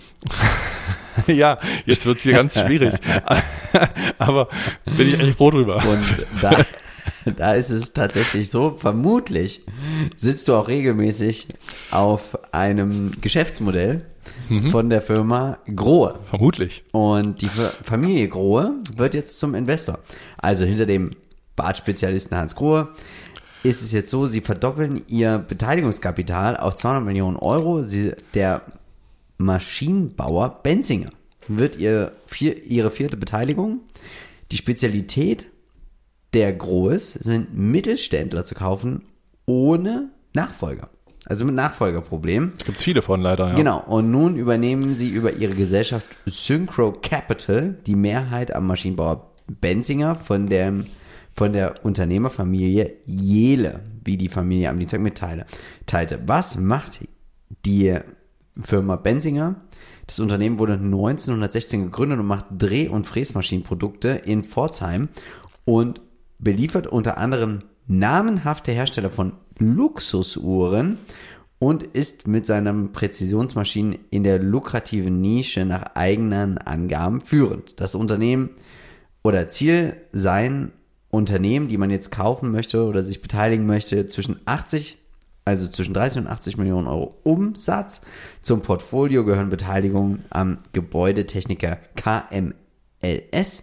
Ja, jetzt wird es hier ganz schwierig. Aber bin ich eigentlich froh drüber. Und da, da ist es tatsächlich so, vermutlich sitzt du auch regelmäßig auf einem Geschäftsmodell mhm. von der Firma Grohe. Vermutlich. Und die Familie Grohe wird jetzt zum Investor. Also hinter dem Bartspezialisten Hans Grohe ist es jetzt so, sie verdoppeln ihr Beteiligungskapital auf zweihundert Millionen Euro. Sie, der Maschinenbauer Benzinger wird ihr vier, ihre vierte Beteiligung. Die Spezialität der Grohes sind Mittelständler zu kaufen ohne Nachfolger. Also mit Nachfolgerproblemen. Gibt es viele von leider, ja. Genau. Und nun übernehmen sie über ihre Gesellschaft Synchro Capital die Mehrheit am Maschinenbauer Benzinger von der, von der Unternehmerfamilie Jehle, wie die Familie am Dienstag mitteilte. Was macht die Firma Benzinger? Das Unternehmen wurde neunzehnhundertsechzehn gegründet und macht Dreh- und Fräsmaschinenprodukte in Pforzheim und beliefert unter anderem namenhafte Hersteller von Luxusuhren und ist mit seinen Präzisionsmaschinen in der lukrativen Nische nach eigenen Angaben führend. Das Unternehmen oder Ziel sein Unternehmen, die man jetzt kaufen möchte oder sich beteiligen möchte, zwischen achtzig, also zwischen dreißig und achtzig Millionen Euro Umsatz. Zum Portfolio gehören Beteiligungen am Gebäudetechniker K M L S,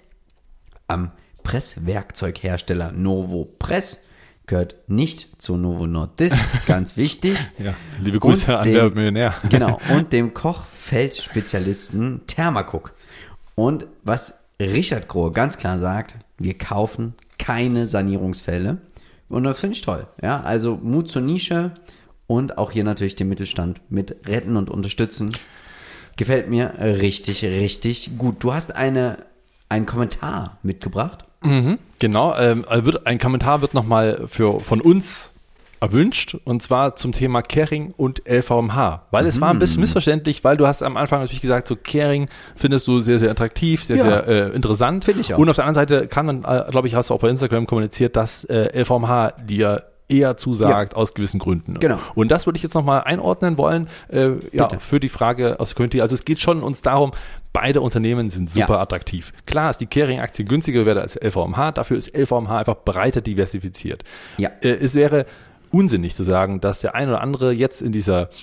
am Presswerkzeughersteller Novo Press, gehört nicht zu Novo Nordisk, ganz wichtig. Ja, liebe Grüße an der Millionär. Genau, und dem Kochfeldspezialisten Thermacook. Und was Richard Grohe ganz klar sagt, wir kaufen keine Sanierungsfälle. Und das finde ich toll. Ja, also Mut zur Nische und auch hier natürlich den Mittelstand mit retten und unterstützen. Gefällt mir richtig, richtig gut. Du hast eine, einen Kommentar mitgebracht. Mhm, genau, ähm, wird, ein Kommentar wird nochmal für von uns erwünscht, und zwar zum Thema Caring und L V M H, weil mhm. es war ein bisschen missverständlich, weil du hast am Anfang natürlich gesagt, so Caring findest du sehr, sehr attraktiv, sehr, ja. sehr äh, interessant. Finde ich auch. Und auf der anderen Seite kann man, äh, glaube ich, hast du auch bei Instagram kommuniziert, dass äh, L V M H dir eher zusagt, ja. aus gewissen Gründen. Genau. Und das würde ich jetzt nochmal einordnen wollen, äh, ja, für die Frage aus der Community. Also es geht schon uns darum, beide Unternehmen sind super ja. attraktiv. Klar ist die Caring-Aktie günstiger wert als L V M H, dafür ist L V M H einfach breiter diversifiziert. Ja. Äh, es wäre unsinnig zu sagen, dass der ein oder andere jetzt in dieser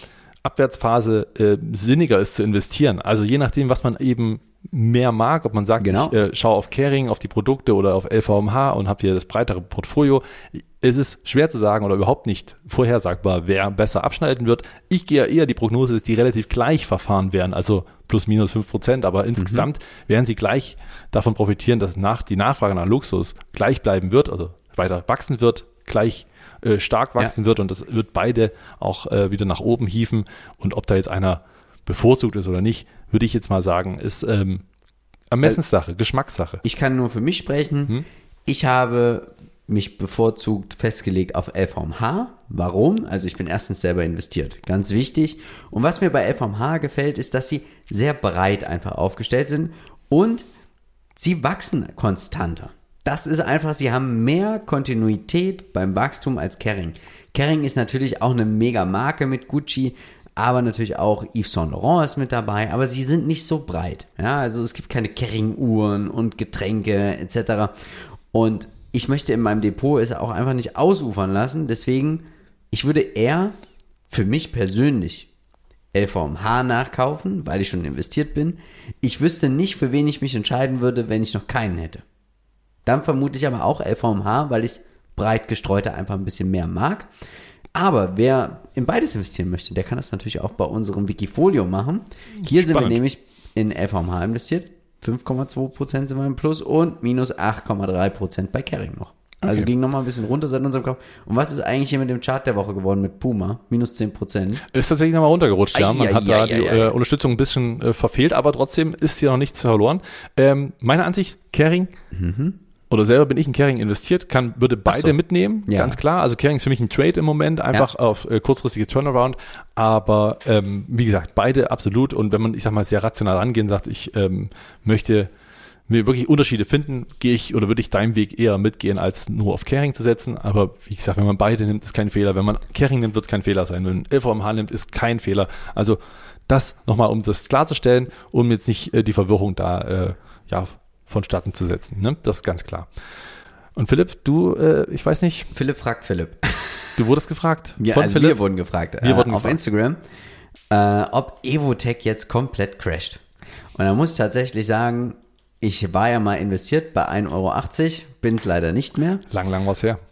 Abwärtsphase äh, sinniger ist zu investieren. Also je nachdem, was man eben mehr mag, ob man sagt, Genau. ich äh, schaue auf Kering, auf die Produkte oder auf L V M H und habe hier das breitere Portfolio. Es ist schwer zu sagen oder überhaupt nicht vorhersagbar, wer besser abschneiden wird. Ich gehe ja eher, die Prognose ist, die relativ gleich verfahren werden, also plus minus fünf Prozent, aber insgesamt mhm. werden sie gleich davon profitieren, dass nach, die Nachfrage nach Luxus gleich bleiben wird, also weiter wachsen wird, gleich äh, stark wachsen ja. wird und das wird beide auch äh, wieder nach oben hieven. Und ob da jetzt einer bevorzugt ist oder nicht, würde ich jetzt mal sagen, ist ähm, Ermessenssache, also, Geschmackssache. Ich kann nur für mich sprechen. Hm? Ich habe mich bevorzugt festgelegt auf L V M H. Warum? Also ich bin erstens selber investiert. Ganz wichtig. Und was mir bei L V M H gefällt, ist, dass sie sehr breit einfach aufgestellt sind und sie wachsen konstanter. Das ist einfach, sie haben mehr Kontinuität beim Wachstum als Kering. Kering ist natürlich auch eine mega Marke mit Gucci, aber natürlich auch Yves Saint Laurent ist mit dabei, aber sie sind nicht so breit. Ja, also es gibt keine Kering-Uhren und Getränke et cetera. Und ich möchte in meinem Depot es auch einfach nicht ausufern lassen, deswegen, ich würde eher für mich persönlich L V M H nachkaufen, weil ich schon investiert bin. Ich wüsste nicht, für wen ich mich entscheiden würde, wenn ich noch keinen hätte. Dann vermute ich aber auch L V M H, weil ich es breit gestreuter einfach ein bisschen mehr mag. Aber wer in beides investieren möchte, der kann das natürlich auch bei unserem Wikifolio machen. Hier Spannend. Sind wir nämlich in L V M H investiert. fünf Komma zwei Prozent sind wir im Plus und minus acht Komma drei Prozent bei Kering noch. Also okay. Ging nochmal ein bisschen runter seit unserem Kauf. Und was ist eigentlich hier mit dem Chart der Woche geworden mit Puma? Minus zehn Prozent. Ist tatsächlich nochmal runtergerutscht, ja. Man ai, hat ai, da ai, die ai, ai. Äh, Unterstützung ein bisschen äh, verfehlt, aber trotzdem ist hier noch nichts verloren. Ähm, meine Ansicht, Kering, mhm. oder selber bin ich in Kering investiert, kann, würde beide so. mitnehmen, ja. ganz klar. Also Kering ist für mich ein Trade im Moment, einfach ja. auf äh, kurzfristige Turnaround. Aber ähm, wie gesagt, beide absolut. Und wenn man, ich sag mal, sehr rational rangehen sagt, ich ähm, möchte mir wirklich Unterschiede finden, gehe ich oder würde ich deinen Weg eher mitgehen, als nur auf Kering zu setzen. Aber wie gesagt, wenn man beide nimmt, ist kein Fehler. Wenn man Kering nimmt, wird es kein Fehler sein. Wenn man L V M H nimmt, ist kein Fehler. Also das nochmal, um das klarzustellen, um jetzt nicht äh, die Verwirrung da äh, ja vonstatten zu setzen. Ne? Das ist ganz klar. Und Philipp, du, äh, ich weiß nicht. Philipp fragt Philipp. Du wurdest gefragt. Ja, also Philipp? wir wurden gefragt. Wir äh, wurden auf gefragt. Instagram, äh, ob Evotech jetzt komplett crasht. Und da muss ich tatsächlich sagen, ich war ja mal investiert bei ein Euro achtzig, bin es leider nicht mehr. Lang, lang was her.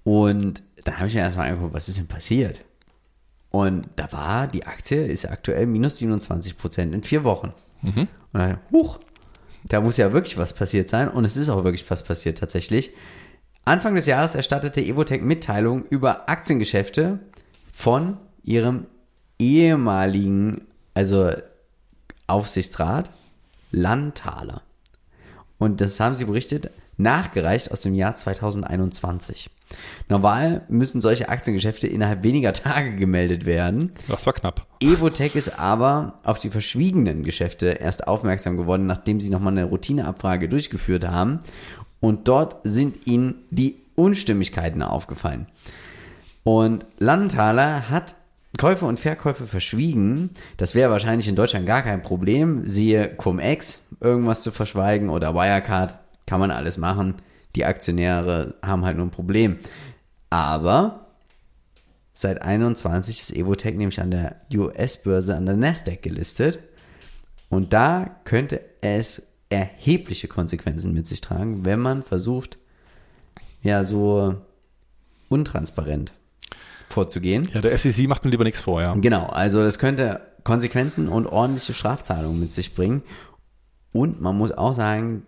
Und dann habe ich mir erstmal angeguckt, was ist denn passiert? Und da war, die Aktie ist aktuell minus siebenundzwanzig Prozent in vier Wochen. Mhm. Und dann, huch, da muss ja wirklich was passiert sein. Und es ist auch wirklich was passiert tatsächlich. Anfang des Jahres erstattete Evotech Mitteilung über Aktiengeschäfte von ihrem ehemaligen, also Aufsichtsrat, Lanthaler. Und das haben sie berichtet, nachgereicht aus dem Jahr zweitausendeinundzwanzig. Normal müssen solche Aktiengeschäfte innerhalb weniger Tage gemeldet werden. Das war knapp. Evotech ist aber auf die verschwiegenen Geschäfte erst aufmerksam geworden, nachdem sie nochmal eine Routineabfrage durchgeführt haben. Und dort sind ihnen die Unstimmigkeiten aufgefallen. Und Lanthaler hat Käufe und Verkäufe verschwiegen. Das wäre wahrscheinlich in Deutschland gar kein Problem. Siehe Cum-Ex, irgendwas zu verschweigen, oder Wirecard, kann man alles machen. Die Aktionäre haben halt nur ein Problem. Aber seit einundzwanzig ist Evotech nämlich an der U S-Börse, an der Nasdaq gelistet. Und da könnte es erhebliche Konsequenzen mit sich tragen, wenn man versucht, ja, so untransparent vorzugehen. Ja, der S E C macht mir lieber nichts vor, ja. Genau, also das könnte Konsequenzen und ordentliche Strafzahlungen mit sich bringen. Und man muss auch sagen,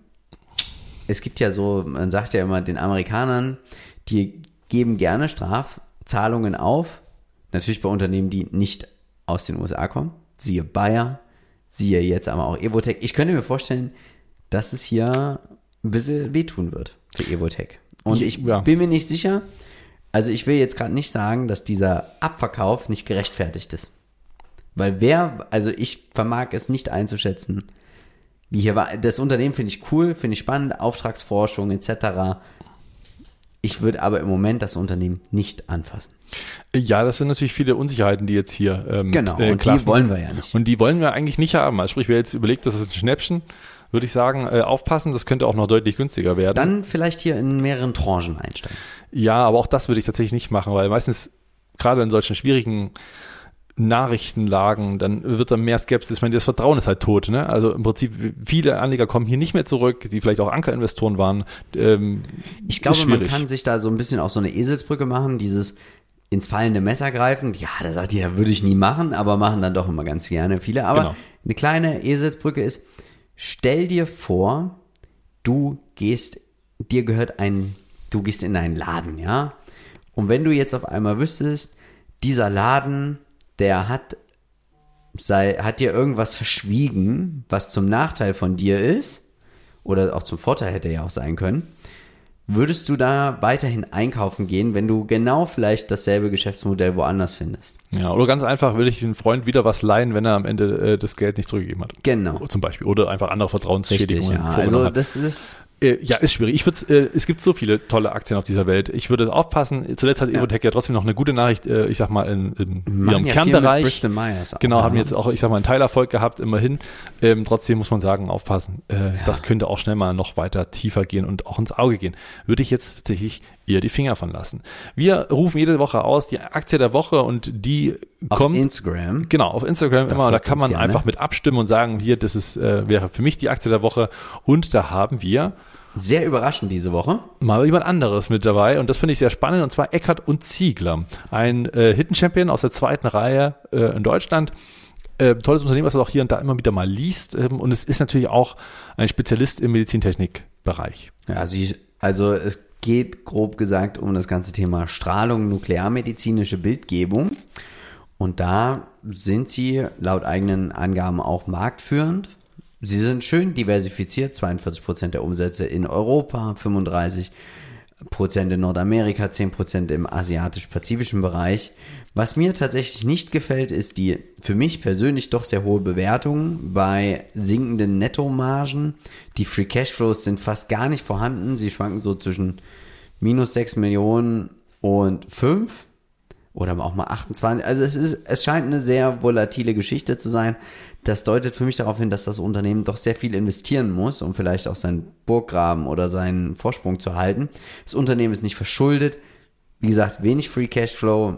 es gibt ja so, man sagt ja immer den Amerikanern, die geben gerne Strafzahlungen auf, natürlich bei Unternehmen, die nicht aus den U S A kommen, siehe Bayer, siehe jetzt aber auch Evotech. Ich könnte mir vorstellen, dass es hier ein bisschen wehtun wird für Evotech. Und ich ja. bin mir nicht sicher, also ich will jetzt gerade nicht sagen, dass dieser Abverkauf nicht gerechtfertigt ist. Weil wer, also ich vermag es nicht einzuschätzen, wie hier war. Das Unternehmen finde ich cool, finde ich spannend, Auftragsforschung et cetera. Ich würde aber im Moment das Unternehmen nicht anfassen. Ja, das sind natürlich viele Unsicherheiten, die jetzt hier ähm, Genau, äh, und die wollen wir ja nicht. Und die wollen wir eigentlich nicht haben. Also sprich, wer jetzt überlegt, das ist ein Schnäppchen, würde ich sagen, äh, aufpassen, das könnte auch noch deutlich günstiger werden. Dann vielleicht hier in mehreren Tranchen einsteigen. Ja, aber auch das würde ich tatsächlich nicht machen, weil meistens, gerade in solchen schwierigen Nachrichtenlagen, dann wird da mehr Skepsis. Ich meine, das Vertrauen ist halt tot. Ne? Also im Prinzip, viele Anleger kommen hier nicht mehr zurück, die vielleicht auch Ankerinvestoren waren. Ähm, ich glaube, man kann sich da so ein bisschen auch so eine Eselsbrücke machen, dieses ins fallende Messer greifen. Ja, da sagt ihr, würde ich nie machen, aber machen dann doch immer ganz gerne viele. Aber genau. Eine kleine Eselsbrücke ist, stell dir vor, du gehst, dir gehört ein, du gehst in einen Laden, ja? Und wenn du jetzt auf einmal wüsstest, dieser Laden, der hat, sei, hat dir irgendwas verschwiegen, was zum Nachteil von dir ist, oder auch zum Vorteil hätte ja auch sein können, würdest du da weiterhin einkaufen gehen, wenn du genau vielleicht dasselbe Geschäftsmodell woanders findest? Ja, oder ganz einfach, will ich einen Freund wieder was leihen, wenn er am Ende äh, das Geld nicht zurückgegeben hat. Genau. Zum Beispiel. Oder einfach andere Vertrauensschädigungen. Richtig, ja. Also hat. Das ist... Äh, ja, ist schwierig. Ich würde, äh, es gibt so viele tolle Aktien auf dieser Welt. Ich würde aufpassen. Zuletzt hat ja. Evotec ja trotzdem noch eine gute Nachricht, äh, ich sag mal, in, in ihrem ja Kernbereich. Bristol Myers auch, genau, ja. haben jetzt auch, ich sag mal, einen Teilerfolg gehabt, immerhin. Ähm, trotzdem muss man sagen, aufpassen. Äh, ja. Das könnte auch schnell mal noch weiter tiefer gehen und auch ins Auge gehen. Würde ich jetzt tatsächlich eher die Finger von lassen. Wir rufen jede Woche aus die Aktie der Woche und die auf kommt. Auf Instagram. Genau, auf Instagram da immer. Und da kann man gerne. einfach mit abstimmen und sagen, hier, das ist, äh, wäre für mich die Aktie der Woche. Und da haben wir sehr überraschend diese Woche. Mal jemand anderes mit dabei und das finde ich sehr spannend und zwar Eckert und Ziegler. Ein äh, Hidden Champion aus der zweiten Reihe äh, in Deutschland. Äh, tolles Unternehmen, was man auch hier und da immer wieder mal liest ähm, und es ist natürlich auch ein Spezialist im Medizintechnikbereich. Ja, sie, also es geht grob gesagt um das ganze Thema Strahlung, nuklearmedizinische Bildgebung und da sind sie laut eigenen Angaben auch marktführend. Sie sind schön diversifiziert, zweiundvierzig Prozent der Umsätze in Europa, fünfunddreißig Prozent in Nordamerika, zehn Prozent im asiatisch-pazifischen Bereich. Was mir tatsächlich nicht gefällt, ist die für mich persönlich doch sehr hohe Bewertung bei sinkenden Nettomargen. Die Free Cashflows sind fast gar nicht vorhanden. Sie schwanken so zwischen minus sechs Millionen und fünf oder auch mal achtundzwanzig. Also es ist, es scheint eine sehr volatile Geschichte zu sein. Das deutet für mich darauf hin, dass das Unternehmen doch sehr viel investieren muss, um vielleicht auch seinen Burggraben oder seinen Vorsprung zu halten. Das Unternehmen ist nicht verschuldet. Wie gesagt, wenig Free Cashflow.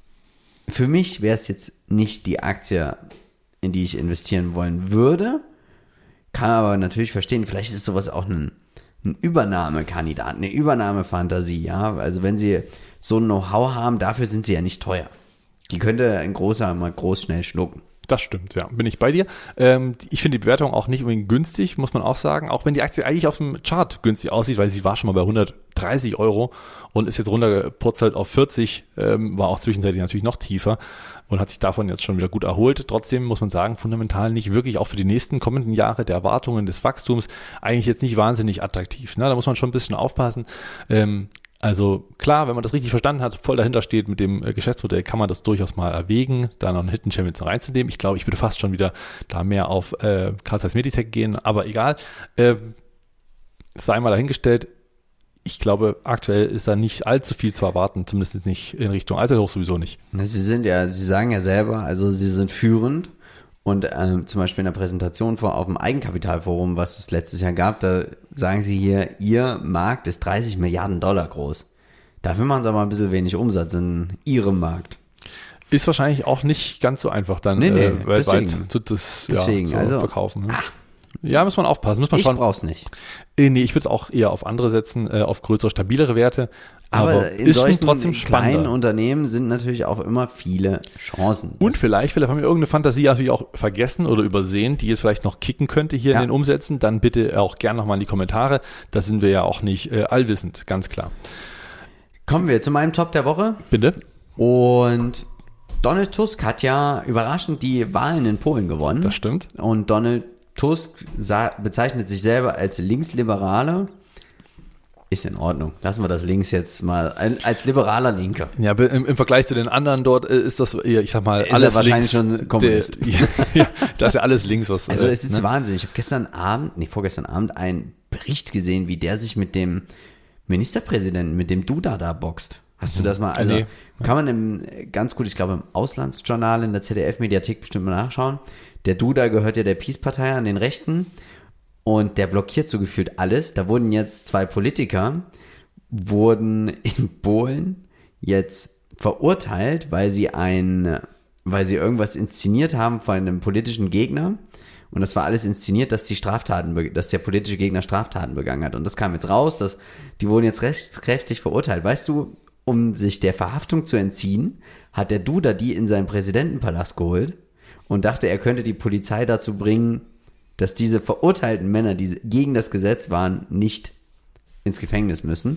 Für mich wäre es jetzt nicht die Aktie, in die ich investieren wollen würde. Kann aber natürlich verstehen, vielleicht ist sowas auch ein, ein Übernahmekandidat, eine Übernahmefantasie. Ja? Also wenn sie so ein Know-how haben, dafür sind sie ja nicht teuer. Die könnte ein großer mal groß schnell schlucken. Das stimmt, ja, bin ich bei dir. Ähm, ich finde die Bewertung auch nicht unbedingt günstig, muss man auch sagen, auch wenn die Aktie eigentlich auf dem Chart günstig aussieht, weil sie war schon mal bei hundertdreißig Euro und ist jetzt runtergepurzelt auf vierzig, ähm, war auch zwischenzeitlich natürlich noch tiefer und hat sich davon jetzt schon wieder gut erholt. Trotzdem muss man sagen, fundamental nicht wirklich auch für die nächsten kommenden Jahre der Erwartungen des Wachstums eigentlich jetzt nicht wahnsinnig attraktiv. Ne? Da muss man schon ein bisschen aufpassen. Ähm, Also klar, wenn man das richtig verstanden hat, voll dahinter steht mit dem äh, Geschäftsmodell, kann man das durchaus mal erwägen, da noch einen Hidden Champion reinzunehmen. Ich glaube, ich würde fast schon wieder da mehr auf äh, Carl Zeiss Meditech gehen, aber egal. Äh, sei mal dahingestellt. Ich glaube, aktuell ist da nicht allzu viel zu erwarten, zumindest nicht in Richtung Allzeithoch sowieso nicht. Sie sind ja, Sie sagen ja selber, also Sie sind führend. Und ähm, zum Beispiel in der Präsentation vor, auf dem Eigenkapitalforum, was es letztes Jahr gab, da sagen sie hier, ihr Markt ist dreißig Milliarden Dollar groß. Dafür machen sie aber ein bisschen wenig Umsatz in ihrem Markt. Ist wahrscheinlich auch nicht ganz so einfach dann nee, nee, äh, weltweit deswegen, zu, das, deswegen, ja, zu also, verkaufen. Ne? Ach, ja, muss man aufpassen. Muss man ich schauen. brauch's nicht. Äh, nee, ich würde auch eher auf andere setzen, äh, auf größere, stabilere Werte. Aber, aber in ist solchen trotzdem kleinen spannender. Unternehmen sind natürlich auch immer viele Chancen. Und vielleicht, vielleicht haben wir irgendeine Fantasie natürlich auch vergessen oder übersehen, die jetzt vielleicht noch kicken könnte hier ja. in den Umsätzen. Dann bitte auch gerne nochmal in die Kommentare. Da sind wir ja auch nicht äh, allwissend, ganz klar. Kommen wir zu meinem Top der Woche. Bitte. Und Donald Tusk hat ja überraschend die Wahlen in Polen gewonnen. Das stimmt. Und Donald Tusk sah, bezeichnet sich selber als Linksliberale. Ist in Ordnung. Lassen wir das links jetzt mal als liberaler Linker. Ja, im, im Vergleich zu den anderen dort ist das, ich sag mal, ist alles er wahrscheinlich links. schon Kommunist. Der, ja, ja, das ist ja alles links, was. Also äh, es ist ne? Wahnsinn. Ich habe gestern Abend, nee, vorgestern Abend einen Bericht gesehen, wie der sich mit dem Ministerpräsidenten, mit dem Duda da boxt. Hast du das mal? Also nee. Kann man im, ganz gut, ich glaube im Auslandsjournal in der Z D F-Mediathek bestimmt mal nachschauen. Der Duda gehört ja der Peace-Partei an den Rechten und der blockiert so gefühlt alles. Da wurden jetzt zwei Politiker wurden in Polen jetzt verurteilt, weil sie ein weil sie irgendwas inszeniert haben von einem politischen Gegner. Und das war alles inszeniert, dass die Straftaten, dass der politische Gegner Straftaten begangen hat. Und das kam jetzt raus, dass die wurden jetzt rechtskräftig verurteilt. Weißt du, um sich der Verhaftung zu entziehen, hat der Duda die in seinen Präsidentenpalast geholt und dachte, er könnte die Polizei dazu bringen, dass diese verurteilten Männer, die gegen das Gesetz waren, nicht ins Gefängnis müssen.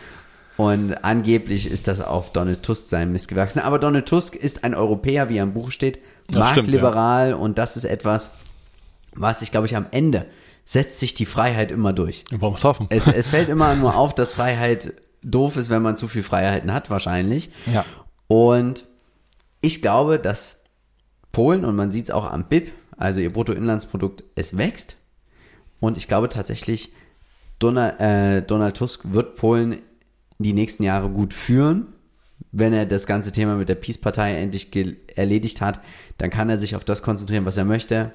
Und angeblich ist das auf Donald Tusk sein Mist gewachsen. Aber Donald Tusk ist ein Europäer, wie er im Buch steht, marktliberal, ja. Und das ist etwas, was ich, glaube ich, am Ende setzt sich die Freiheit immer durch. In Wilmershaven. Es, es fällt immer nur auf, dass Freiheit doof ist, wenn man zu viel Freiheiten hat, wahrscheinlich. Ja. Und ich glaube, dass Polen, und man sieht es auch am B I P, also ihr Bruttoinlandsprodukt, es wächst. Und ich glaube tatsächlich, Donald, äh, Donald Tusk wird Polen die nächsten Jahre gut führen. Wenn er das ganze Thema mit der Peace-Partei endlich ge- erledigt hat, dann kann er sich auf das konzentrieren, was er möchte.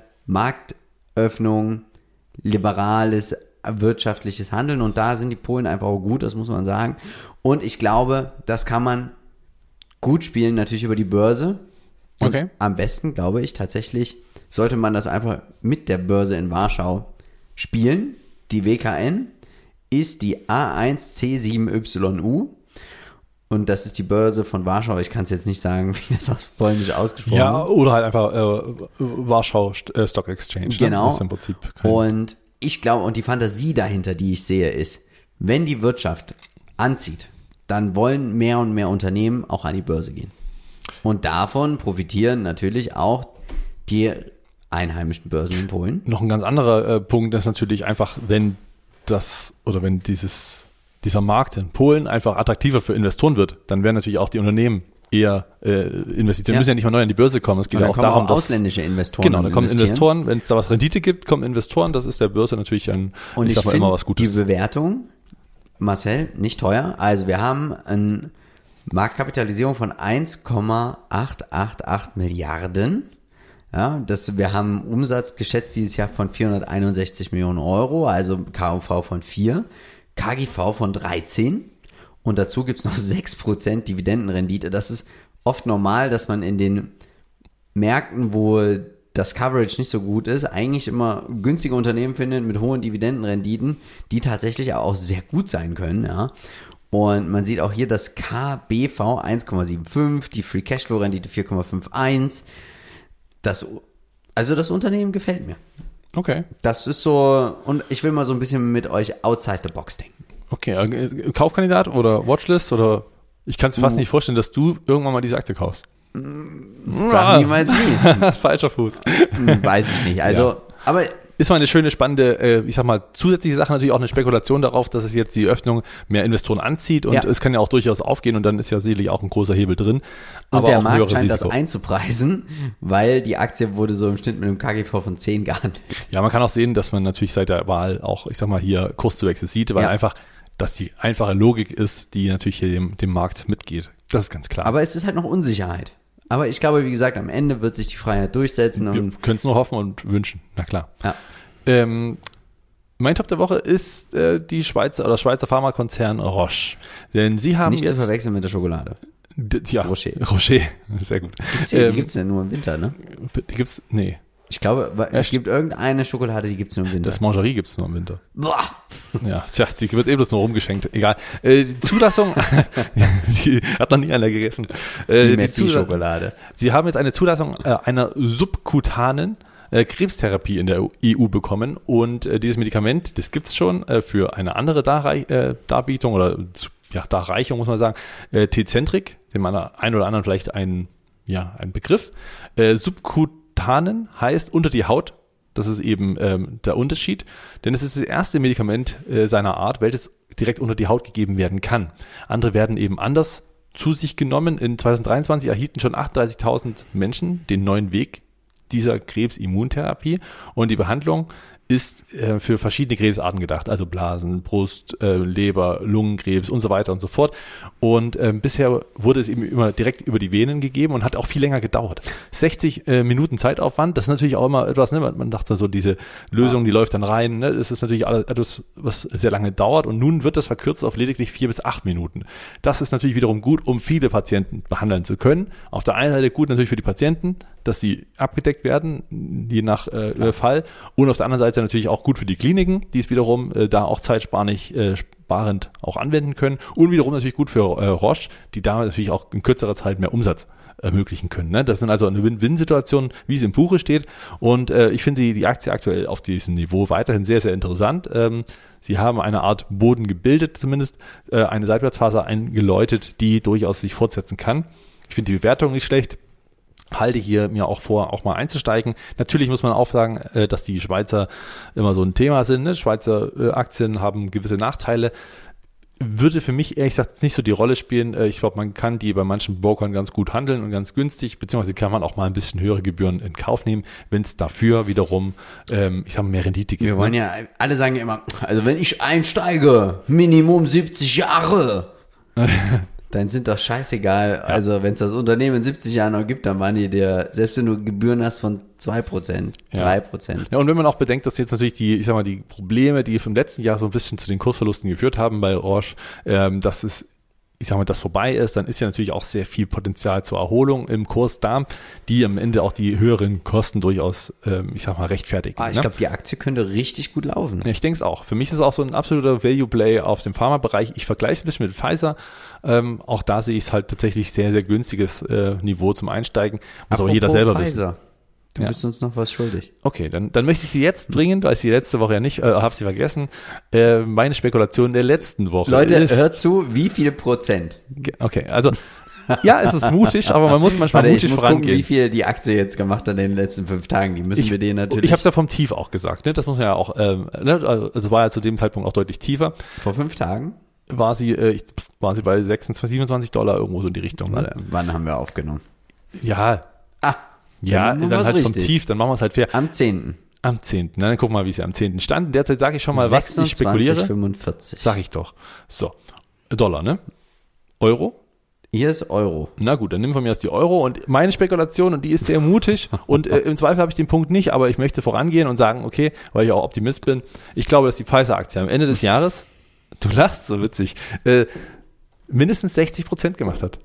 Marktöffnung, liberales, wirtschaftliches Handeln, und da sind die Polen einfach auch gut, das muss man sagen. Und ich glaube, das kann man gut spielen, natürlich über die Börse. Und okay. Am besten, glaube ich, tatsächlich sollte man das einfach mit der Börse in Warschau spielen. Die W K N ist die A eins C sieben Y U. Und das ist die Börse von Warschau. Ich kann es jetzt nicht sagen, wie das auf Polnisch ausgesprochen wird. Ja, oder halt einfach äh, Warschau äh, Stock Exchange. Genau. Ne? Das ist im Prinzip kein Und ich glaube, und die Fantasie dahinter, die ich sehe, ist, wenn die Wirtschaft anzieht, dann wollen mehr und mehr Unternehmen auch an die Börse gehen. Und davon profitieren natürlich auch die einheimischen Börsen in Polen. Noch ein ganz anderer äh, Punkt ist natürlich einfach, wenn das oder wenn dieses dieser Markt in Polen einfach attraktiver für Investoren wird, dann werden natürlich auch die Unternehmen eher äh, Investitionen, Ja. müssen ja nicht mal neu an die Börse kommen. Es geht Und ja dann auch kommen darum, auch dass ausländische Investoren genau, dann kommen investieren. Investoren, wenn es da was Rendite gibt, kommen Investoren, das ist der Börse natürlich ein, Und ich, ich sag mal finde immer was Gutes. die Bewertung, Marcel, nicht teuer. Also wir haben eine Marktkapitalisierung von eins Komma acht acht acht Milliarden. Ja, das, wir haben Umsatz geschätzt dieses Jahr von vierhunderteinundsechzig Millionen Euro, also K U V von vier, K G V von dreizehn und dazu gibt's noch sechs Prozent Dividendenrendite. Das ist oft normal, dass man in den Märkten, wo das Coverage nicht so gut ist, eigentlich immer günstige Unternehmen findet mit hohen Dividendenrenditen, die tatsächlich auch sehr gut sein können, ja. Und man sieht auch hier das K B V eins Komma fünfundsiebzig, die Free Cashflow Rendite vier Komma einundfünfzig. Das, also das Unternehmen gefällt mir. Okay. Das ist so, und ich will mal so ein bisschen mit euch outside the box denken. Okay, äh, Kaufkandidat oder Watchlist oder ich kann es fast Uh. nicht vorstellen, dass du irgendwann mal diese Aktie kaufst. Sag niemals nie. Falscher Fuß. Hm, Weiß ich nicht. Also, Ja. aber Ist mal eine schöne, spannende, äh, ich sag mal, zusätzliche Sache, natürlich auch eine Spekulation darauf, dass es jetzt die Öffnung mehr Investoren anzieht und Ja. es kann ja auch durchaus aufgehen und dann ist ja sicherlich auch ein großer Hebel drin. und Aber der auch ein Markt höheres scheint Risiko. das einzupreisen, weil die Aktie wurde so im Schnitt mit einem K G V von zehn gehandelt. Ja, man kann auch sehen, dass man natürlich seit der Wahl auch, ich sag mal, hier Kurszuwächse sieht, weil Ja. einfach, dass die einfache Logik ist, die natürlich hier dem, dem Markt mitgeht. Das ist ganz klar. Aber es ist halt noch Unsicherheit. Aber ich glaube, wie gesagt, am Ende wird sich die Freiheit durchsetzen. wir Und können es nur hoffen und wünschen, na klar. ja. Ähm, mein Top der Woche ist äh, die Schweizer oder Schweizer Pharmakonzern Roche. Denn sie haben Nicht zu jetzt verwechseln mit der Schokolade. D- ja, Rocher. Rocher, sehr gut. Gibt's hier, die Ähm, gibt es ja nur im Winter, ne? Die gibt's, nee. Ich glaube, weil- es gibt irgendeine Schokolade, die gibt es nur im Winter. Das Mangerie gibt's nur im Winter. Boah. Ja, tja, die wird eben bloß nur rumgeschenkt. Egal. Äh, die Zulassung, die hat noch nie einer gegessen. Äh, Die die Messi Zula- Schokolade. Sie haben jetzt eine Zulassung äh, einer subkutanen äh, Krebstherapie in der E U bekommen und äh, dieses Medikament, das gibt's schon äh, für eine andere Darrei- äh, Darbietung oder ja, Darreichung, muss man sagen, äh, Tecentriq, dem einen oder anderen vielleicht ein, ja, ein Begriff. Äh, subkutanen heißt unter die Haut. Das ist eben ähm, der Unterschied, denn es ist das erste Medikament äh, seiner Art, welches direkt unter die Haut gegeben werden kann. Andere werden eben anders zu sich genommen. In zwanzig dreiundzwanzig erhielten schon achtunddreißigtausend Menschen den neuen Weg dieser Krebsimmuntherapie und die Behandlung ist äh, für verschiedene Krebsarten gedacht, also Blasen, Brust, äh, Leber, Lungenkrebs und so weiter und so fort. Und äh, bisher wurde es eben immer direkt über die Venen gegeben und hat auch viel länger gedauert. sechzig äh, Minuten Zeitaufwand, das ist natürlich auch immer etwas, ne? man, man dachte so, diese Lösung, die läuft dann rein, ne? Das ist natürlich alles, etwas, was sehr lange dauert und nun wird das verkürzt auf lediglich vier bis acht Minuten. Das ist natürlich wiederum gut, um viele Patienten behandeln zu können. Auf der einen Seite gut natürlich für die Patienten, dass sie abgedeckt werden, je nach äh, Fall. Und auf der anderen Seite natürlich auch gut für die Kliniken, die es wiederum äh, da auch zeitsparend äh, sparend auch anwenden können. Und wiederum natürlich gut für äh, Roche, die da natürlich auch in kürzerer Zeit mehr Umsatz ermöglichen können. Ne? Das sind also eine Win-Win-Situation, wie es im Buche steht. Und äh, ich finde die, die Aktie aktuell auf diesem Niveau weiterhin sehr, sehr interessant. Ähm, sie haben eine Art Boden gebildet, zumindest äh, eine Seitwärtsphase eingeläutet, die durchaus sich fortsetzen kann. Ich finde die Bewertung nicht schlecht. Halte hier mir auch vor, auch mal einzusteigen. Natürlich muss man auch sagen, dass die Schweizer immer so ein Thema sind. Ne? Schweizer Aktien haben gewisse Nachteile. Würde für mich ehrlich gesagt nicht so die Rolle spielen. Ich glaube, man kann die bei manchen Brokern ganz gut handeln und ganz günstig, beziehungsweise kann man auch mal ein bisschen höhere Gebühren in Kauf nehmen, wenn es dafür wiederum, ähm, ich sage mehr Rendite gibt. Wir wollen ja, alle sagen ja immer, also wenn ich einsteige, Minimum siebzig Jahre. Dann sind doch scheißegal. Ja. Also wenn es das Unternehmen in siebzig Jahren noch gibt, dann waren die dir, selbst wenn du Gebühren hast von zwei Prozent, ja. drei Prozent. Ja, und wenn man auch bedenkt, dass jetzt natürlich die, ich sag mal, die Probleme, die vom letzten Jahr so ein bisschen zu den Kursverlusten geführt haben bei Roche, ähm, dass es, ich sag mal, das vorbei ist, dann ist ja natürlich auch sehr viel Potenzial zur Erholung im Kurs da, die am Ende auch die höheren Kosten durchaus, ähm, ich sag mal, rechtfertigen. Ah, ich ne? glaube, die Aktie könnte richtig gut laufen. Ja, ich denke es auch. Für mich ist es auch so ein absoluter Value-Play auf dem Pharma-Bereich. Ich vergleiche es ein bisschen mit Pfizer. Ähm, auch da sehe ich es halt tatsächlich sehr, sehr günstiges äh, Niveau zum Einsteigen. Muss aber jeder selber Pfizer. wissen. Du ja. bist uns noch was schuldig. Okay, dann, dann möchte ich sie jetzt bringen, weil ich sie letzte Woche ja nicht, äh, habe sie vergessen, äh, meine Spekulation der letzten Woche Leute, ist, hört zu, wie viel Prozent? Okay, also, ja, es ist mutig, aber man muss manchmal Warte, mutig ich muss vorangehen. gucken, wie viel die Aktie jetzt gemacht hat in den letzten fünf Tagen. Die müssen ich, wir denen natürlich... Ich habe es ja vom Tief auch gesagt, ne? Das muss man ja auch, ähm, ne? Also war ja zu dem Zeitpunkt auch deutlich tiefer. Vor fünf Tagen? War sie, äh, war sie bei sechsundzwanzig, siebenundzwanzig Dollar irgendwo so in die Richtung. Warte, ne? Wann haben wir aufgenommen? Ja. Ah. Ja, dann, dann halt richtig. vom Tief, dann machen wir es halt fair. Am zehnten Am zehnten Dann guck mal, wie es ja am zehnten stand. Derzeit sage ich schon mal, was ich spekuliere. sechsundzwanzig fünfundvierzig Sag ich doch. So, Dollar, ne? Euro? Hier ist Euro. Na gut, dann nehmen wir von mir aus die Euro und meine Spekulation, und die ist sehr mutig und äh, im Zweifel habe ich den Punkt nicht, aber ich möchte vorangehen und sagen, okay, weil ich auch Optimist bin, ich glaube, dass die Pfizer-Aktie am Ende des Jahres, du lachst so witzig, äh, mindestens sechzig Prozent gemacht hat.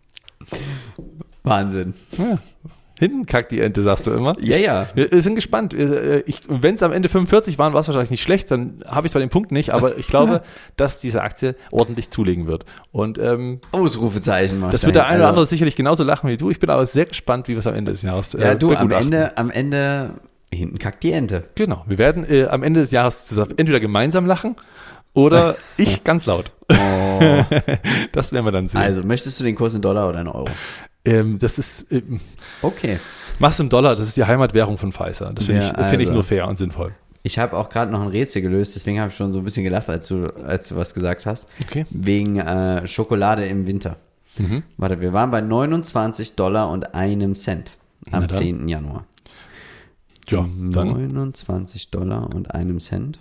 Wahnsinn. Ja. Hinten kackt die Ente, sagst du immer. Ja, ja. Wir, wir sind gespannt. Wenn es am Ende fünfundvierzig waren, war es wahrscheinlich nicht schlecht. Dann habe ich zwar den Punkt nicht, aber ich glaube, dass diese Aktie ordentlich zulegen wird. Und ähm, Ausrufezeichen macht das wird der eine oder also, andere sicherlich genauso lachen wie du. Ich bin aber sehr gespannt, wie wir es am Ende des Jahres Ja, äh, du, am begutachten. Ende, am Ende, hinten kackt die Ente. Genau. Wir werden äh, am Ende des Jahres zusammen entweder gemeinsam lachen oder ich ganz laut. Oh. Das werden wir dann sehen. Also, möchtest du den Kurs in Dollar oder in Euro? Ähm, das ist, ähm, Okay. mach's im Dollar, das ist die Heimatwährung von Pfizer. Das finde Ja, ich, find ich also. nur fair und sinnvoll. Ich habe auch gerade noch ein Rätsel gelöst, deswegen habe ich schon so ein bisschen gelacht, als du, als du was gesagt hast. Okay. Wegen äh, Schokolade im Winter. Mhm. Warte, wir waren bei neunundzwanzig Dollar und einem Cent am Na dann. zehnten Januar. Ja, dann, neunundzwanzig Dollar und einem Cent.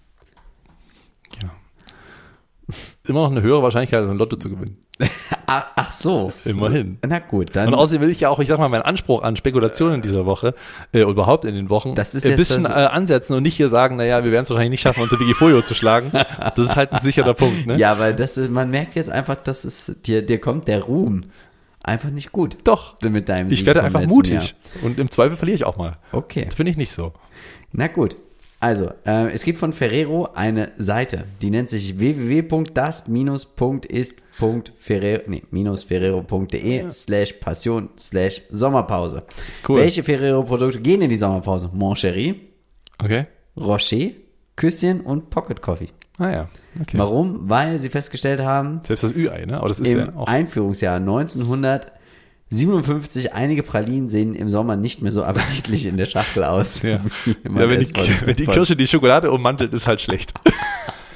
ja. Immer noch eine höhere Wahrscheinlichkeit, als ein Lotto zu gewinnen. Ach, ach so. Immerhin. Na gut, dann. Und außerdem will ich ja auch, ich sag mal, meinen Anspruch an Spekulationen in dieser Woche, äh, überhaupt in den Wochen, Das ist ein jetzt bisschen das- äh, ansetzen und nicht hier sagen, naja, wir werden es wahrscheinlich nicht schaffen, unser Wikifolio zu schlagen. Das ist halt ein sicherer Punkt, ne? Ja, weil das ist, man merkt jetzt einfach, dass es dir, dir kommt der Ruhm einfach nicht gut. Doch. Mit deinem Ich Sieg werde vom einfach letzten mutig. Jahr. Und im Zweifel verliere ich auch mal. Okay. Das bin ich nicht so. Na gut. Also, äh, es gibt von Ferrero eine Seite, die nennt sich w w w punkt das Punkt ist Punkt ferrero, nee, minus ferrero.de slash passion slash Sommerpause. Cool. Welche Ferrero-Produkte gehen in die Sommerpause? Mon Chéri, Okay. Rocher, Küsschen und Pocket Coffee. Ah ja. Okay. Warum? Weil sie festgestellt haben, Selbst das Ü-Ei, ne? Aber das ist im ja auch. Einführungsjahr neunzehnhundertsiebenundfünfzig, einige Pralinen sehen im Sommer nicht mehr so appetitlich in der Schachtel aus. Ja, wie man ja wenn, es die, von- wenn die von- Kirsche die Schokolade ummantelt, ist halt schlecht.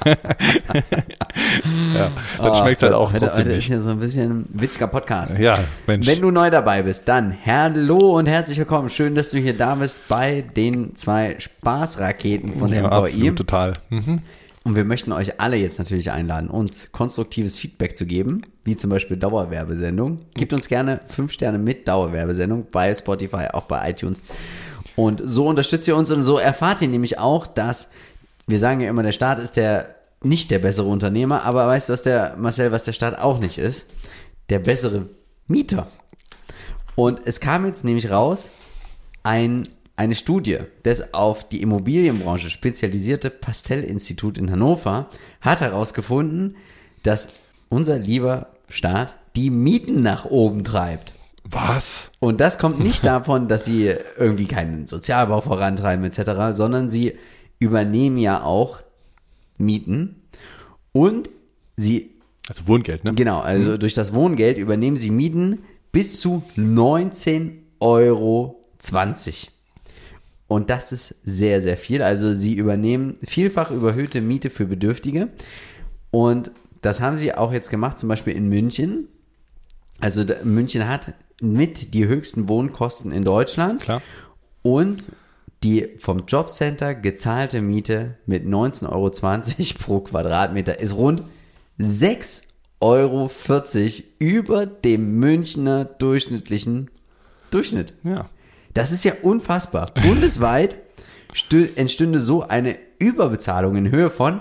ja, dann schmeckt es halt auch heute, trotzdem heute nicht. ist hier so ein bisschen ein witziger Podcast. Ja, Mensch. Wenn du neu dabei bist, dann hallo und herzlich willkommen. Schön, dass du hier da bist bei den zwei Spaßraketen von ja, M V I. absolut, total. Mhm. Und wir möchten euch alle jetzt natürlich einladen, uns konstruktives Feedback zu geben, wie zum Beispiel Dauerwerbesendung. Gebt uns gerne fünf Sterne mit Dauerwerbesendung bei Spotify, auch bei iTunes. Und so unterstützt ihr uns und so erfahrt ihr nämlich auch, dass, wir sagen ja immer, der Staat ist der nicht der bessere Unternehmer, aber weißt du, was der, Marcel, was der Staat auch nicht ist? Der bessere Mieter. Und es kam jetzt nämlich raus, ein Eine Studie des auf die Immobilienbranche spezialisierte Pastell-Institut in Hannover hat herausgefunden, dass unser lieber Staat die Mieten nach oben treibt. Was? Und das kommt nicht davon, dass sie irgendwie keinen Sozialbau vorantreiben et cetera, sondern sie übernehmen ja auch Mieten und sie, Also Wohngeld, ne? genau, also durch das Wohngeld übernehmen sie Mieten bis zu neunzehn Euro zwanzig. Und das ist sehr, sehr viel. Also sie übernehmen vielfach überhöhte Miete für Bedürftige. Und das haben sie auch jetzt gemacht, zum Beispiel in München. Also da, München hat mit die höchsten Wohnkosten in Deutschland. Klar. Und die vom Jobcenter gezahlte Miete mit neunzehn Euro zwanzig pro Quadratmeter ist rund sechs Euro vierzig über dem Münchner durchschnittlichen Durchschnitt. Ja. Das ist ja unfassbar. Bundesweit stü- entstünde so eine Überbezahlung in Höhe von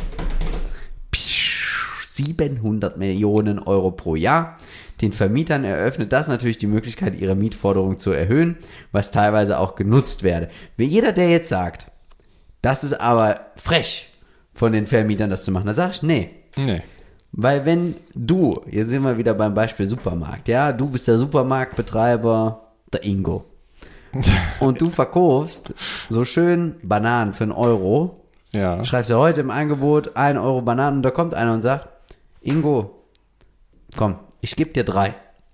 siebenhundert Millionen Euro pro Jahr. Den Vermietern eröffnet das natürlich die Möglichkeit, ihre Mietforderung zu erhöhen, was teilweise auch genutzt werde. Wie jeder, der jetzt sagt, das ist aber frech von den Vermietern, das zu machen, da sag ich, nee. Nee. Weil wenn du, jetzt sind wir wieder beim Beispiel Supermarkt, ja, du bist der Supermarktbetreiber, der Ingo. Und du verkaufst so schön Bananen für einen Euro. Ja. Schreibst ja heute im Angebot ein Euro Bananen und da kommt einer und sagt, Ingo, komm, ich gebe dir drei.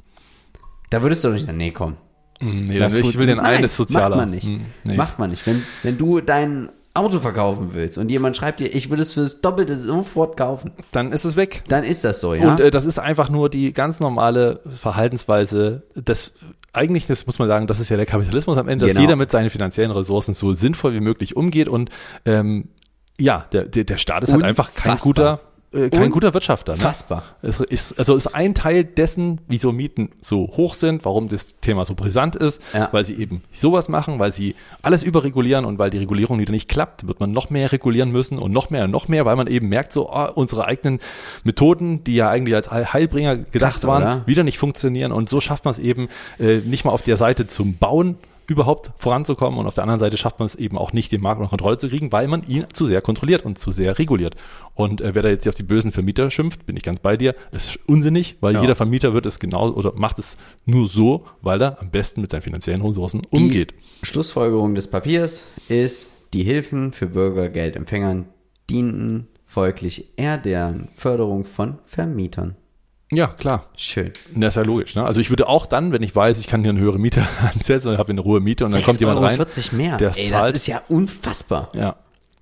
Da würdest du doch nicht sagen, nee, komm. Nee, Das dann, ist ich gut. will den Nein, einen ist sozialer. Macht man nicht. Hm, nee. Macht man nicht. Wenn, wenn du dein Auto verkaufen willst und jemand schreibt dir, ich will es fürs Doppelte sofort kaufen, Dann ist es weg. dann ist das so, ja. Und äh, das ist einfach nur die ganz normale Verhaltensweise des, eigentlich, das muss man sagen, das ist ja der Kapitalismus am Ende, dass Genau. jeder mit seinen finanziellen Ressourcen so sinnvoll wie möglich umgeht und ähm, ja, der, der, der Staat ist halt einfach kein Unfassbar. guter, äh, kein guter Wirtschafter. Ne? Unfassbar. Es ist, also ist ein Teil dessen, wieso Mieten so hoch sind, warum das Thema so brisant ist, Ja. weil sie eben sowas machen, weil sie alles überregulieren und weil die Regulierung wieder nicht klappt, wird man noch mehr regulieren müssen und noch mehr und noch mehr, weil man eben merkt, so oh, unsere eigenen Methoden, die ja eigentlich als Heilbringer gedacht Krass, waren, oder? wieder nicht funktionieren und so schafft man es eben äh, nicht mal auf der Seite zum Bauen überhaupt voranzukommen und auf der anderen Seite schafft man es eben auch nicht, den Markt unter Kontrolle zu kriegen, weil man ihn zu sehr kontrolliert und zu sehr reguliert. Und äh, wer da jetzt hier auf die bösen Vermieter schimpft, bin ich ganz bei dir, ist unsinnig, weil Ja. jeder Vermieter wird es genau oder macht es nur so, weil er am besten mit seinen finanziellen Ressourcen umgeht. Die Schlussfolgerung des Papiers ist, die Hilfen für Bürgergeldempfängern dienten folglich eher der Förderung von Vermietern. Ja, klar. Schön. Das ist ja logisch. Ne? Also ich würde auch dann, wenn ich weiß, ich kann hier eine höhere Miete ansetzen und habe eine hohe Miete und dann kommt jemand rein. vierzig mehr. der es Ey, zahlt. das ist ja unfassbar. Ja.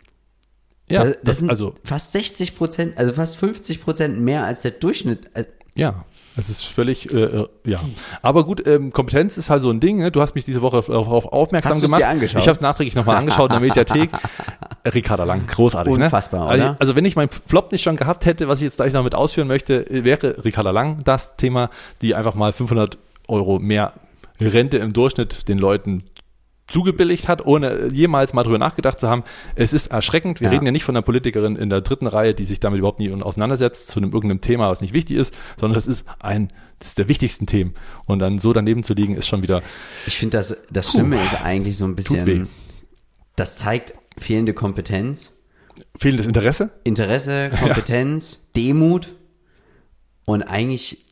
Ja, das, das das, sind also, fast sechzig Prozent, also fast fünfzig Prozent mehr als der Durchschnitt. Äh, ja, das ist völlig, äh, äh, ja. Aber gut, ähm, Kompetenz ist halt so ein Ding. Ne? Du hast mich diese Woche darauf aufmerksam Hast du's gemacht. dir angeschaut? Ich habe es nachträglich nochmal angeschaut in der Mediathek. Ricarda Lang, großartig. Unfassbar, ne? Also, oder? also wenn ich meinen Flop nicht schon gehabt hätte, was ich jetzt gleich noch mit ausführen möchte, wäre Ricarda Lang das Thema, die einfach mal fünfhundert Euro mehr Rente im Durchschnitt den Leuten zugebilligt hat, ohne jemals mal drüber nachgedacht zu haben. Es ist erschreckend. Wir Ja. reden ja nicht von einer Politikerin in der dritten Reihe, die sich damit überhaupt nie auseinandersetzt, zu einem irgendeinem Thema, was nicht wichtig ist, sondern das ist ein, das ist der wichtigsten Themen. Und dann so daneben zu liegen, ist schon wieder, ich finde, das, das Schlimme ist eigentlich so ein Tut weh. bisschen, das zeigt fehlende Kompetenz, fehlendes Interesse. Interesse, Kompetenz, Demut und eigentlich,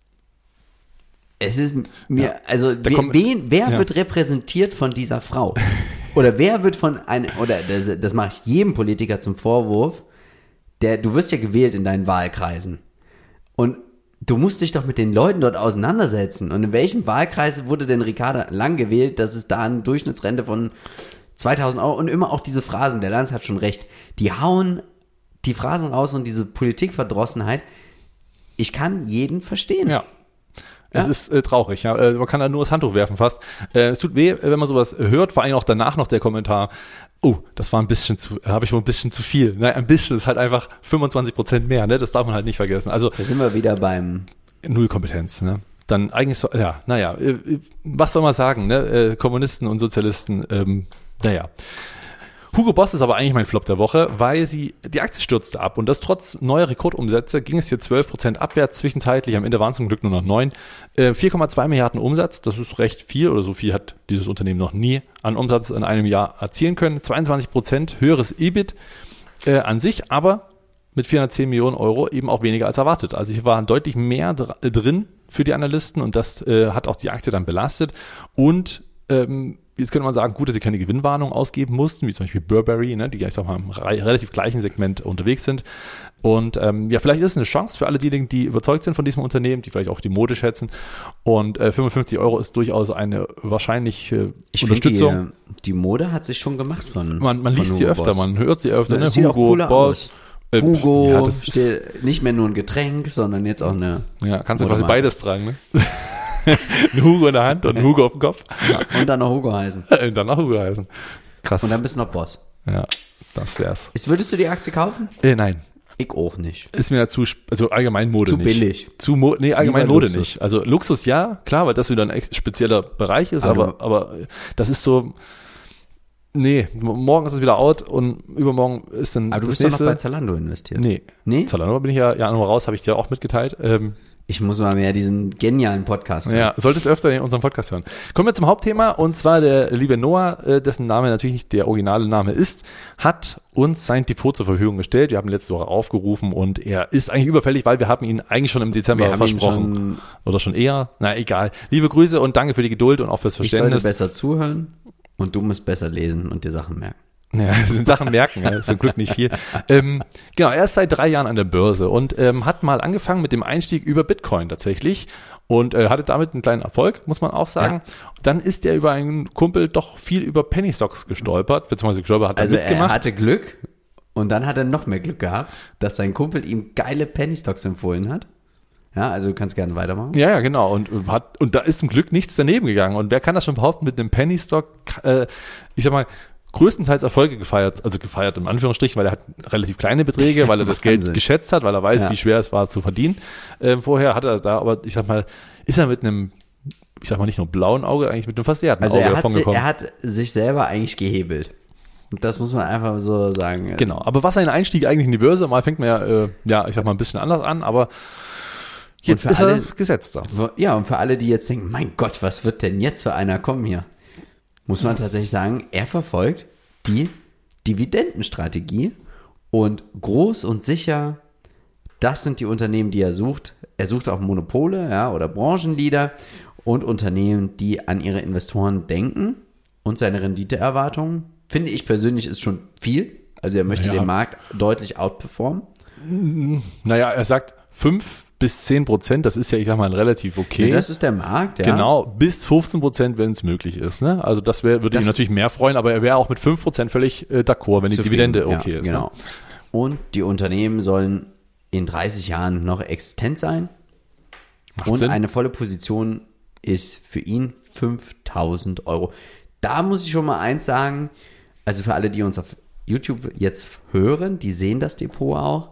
es ist mir, Ja. also Da we, kommt- wen, wer ja. wird repräsentiert von dieser Frau? Oder wer wird von einem, oder das, das mache ich jedem Politiker zum Vorwurf, der, du wirst ja gewählt in deinen Wahlkreisen und du musst dich doch mit den Leuten dort auseinandersetzen. Und in welchem Wahlkreis wurde denn Ricarda Lang gewählt, dass es da eine Durchschnittsrente von zweitausend Euro und immer auch diese Phrasen, der Lanz hat schon recht, die hauen die Phrasen raus und diese Politikverdrossenheit. Ich kann jeden verstehen. Ja. Es ja. ist äh, traurig, ja. Äh, man kann da nur das Handtuch werfen fast. Äh, es tut weh, wenn man sowas hört, vor allem auch danach noch der Kommentar, oh, das war ein bisschen zu, habe ich wohl ein bisschen zu viel. Nein, ein bisschen ist halt einfach fünfundzwanzig Prozent mehr, ne? Das darf man halt nicht vergessen. Also da sind wir wieder beim Null Kompetenz, ne? Dann eigentlich so, ja, naja, äh, was soll man sagen, ne? Äh, Kommunisten und Sozialisten, ähm, naja. Hugo Boss ist aber eigentlich mein Flop der Woche, weil sie die Aktie stürzte ab und das trotz neuer Rekordumsätze ging es hier zwölf Prozent abwärts, zwischenzeitlich, am Ende waren es zum Glück nur noch neun. Äh, vier Komma zwei Milliarden Umsatz, das ist recht viel oder so viel hat dieses Unternehmen noch nie an Umsatz in einem Jahr erzielen können. zweiundzwanzig Prozent höheres E B I T äh, an sich, aber mit vierhundertzehn Millionen Euro eben auch weniger als erwartet. Also hier war deutlich mehr dr- drin für die Analysten und das äh, hat auch die Aktie dann belastet und ähm, jetzt könnte man sagen, gut, dass sie keine Gewinnwarnung ausgeben mussten, wie zum Beispiel Burberry, ne, die ja ich sag mal im re- relativ gleichen Segment unterwegs sind. Und ähm, ja, vielleicht ist es eine Chance für alle diejenigen, die überzeugt sind von diesem Unternehmen, die vielleicht auch die Mode schätzen. Und äh, fünfundfünfzig Euro ist durchaus eine wahrscheinlich äh, ich Unterstützung. Find, die, die Mode hat sich schon gemacht von Man, man von liest sie öfter, Boss. Man hört sie öfter. Das Ne? sieht auch Hugo cooler Boss. aus. Hugo, ja, das steht ist, nicht mehr nur ein Getränk, sondern jetzt auch eine. Ja, kannst du quasi Modemarke. beides tragen, ne? Ein Hugo in der Hand und ein Hugo auf dem Kopf. Ja, und dann noch Hugo heißen. Und dann noch Hugo heißen. Krass. Und dann bist du noch Boss. Ja, das wär's. Jetzt würdest du die Aktie kaufen? Äh, nein. Ich auch nicht. Ist mir dazu, also allgemein Mode Zu nicht. billig. Zu Mo- nee, allgemein Lieber Mode Luxus. nicht. Also Luxus ja, klar, weil das wieder ein ex- spezieller Bereich ist, Aber aber, aber das ist so, nee, morgen ist es wieder out und übermorgen ist dann Aber du das bist doch nächste. noch bei Zalando investiert. Nee, Nee? Zalando bin ich ja, ja nur raus, habe ich dir auch mitgeteilt. Ähm, Ich muss mal mehr diesen genialen Podcast hören. Ja, solltest öfter in unserem Podcast hören. Kommen wir zum Hauptthema und zwar der liebe Noah, äh, dessen Name natürlich nicht der originale Name ist, hat uns sein Depot zur Verfügung gestellt. Wir haben ihn letzte Woche aufgerufen und er ist eigentlich überfällig, weil wir haben ihn eigentlich schon im Dezember Wir haben ihn versprochen. schon- Oder schon eher. Na egal. Liebe Grüße und danke für die Geduld und auch fürs Ich sollte Verständnis. besser zuhören und du musst besser lesen und dir Sachen merken. Ja, sind Sachen merken, ja, zum Glück nicht viel. Ähm, genau, er ist seit drei Jahren an der Börse und ähm, hat mal angefangen mit dem Einstieg über Bitcoin tatsächlich und äh, hatte damit einen kleinen Erfolg, muss man auch sagen. Ja. Dann ist er über einen Kumpel doch viel über Penny Stocks gestolpert, beziehungsweise gestolpert hat er Also er mitgemacht. hatte Glück und dann hat er noch mehr Glück gehabt, dass sein Kumpel ihm geile Penny Stocks empfohlen hat. Ja, also du kannst gerne weitermachen. Ja, ja, genau. Und äh, hat und da ist zum Glück nichts daneben gegangen. Und wer kann das schon behaupten mit einem Penny Stock? Äh, ich sag mal, größtenteils Erfolge gefeiert, also gefeiert in Anführungsstrichen, weil er hat relativ kleine Beträge, weil er das Geld Wahnsinn. geschätzt hat, weil er weiß, Ja. wie schwer es war zu verdienen. Ähm, vorher hat er da, aber ich sag mal, ist er mit einem, ich sag mal nicht nur blauen Auge, eigentlich mit einem versehrten Also Auge er hat, davon si- gekommen. er hat sich selber eigentlich gehebelt. Und das muss man einfach so sagen. Genau, aber was ein Einstieg eigentlich in die Börse, mal fängt man ja, äh, ja, ich sag mal ein bisschen anders an, aber jetzt für ist alle- er gesetzter. Ja, und für alle, die jetzt denken, mein Gott, was wird denn jetzt für einer kommen hier? Muss man tatsächlich sagen, er verfolgt die Dividendenstrategie und groß und sicher, das sind die Unternehmen, die er sucht. Er sucht auch Monopole, ja, oder Branchenleader und Unternehmen, die an ihre Investoren denken und seine Renditeerwartungen, finde ich persönlich, ist schon viel. Also er möchte Ja. den Markt deutlich outperformen. Naja, er sagt fünf bis zehn Prozent, das ist ja, ich sag mal, relativ okay. Das ist der Markt, ja. Genau, bis fünfzehn Prozent, wenn es möglich ist. Ne? Also das wär, würde Das- ihn natürlich mehr freuen, aber er wäre auch mit fünf Prozent völlig äh, d'accord, wenn die Zufrieden, Dividende okay ja, ist. Genau. Ne? Und die Unternehmen sollen in dreißig Jahren noch existent sein. Macht und Sinn. eine volle Position ist für ihn fünftausend Euro. Da muss ich schon mal eins sagen, also für alle, die uns auf YouTube jetzt hören, die sehen das Depot auch.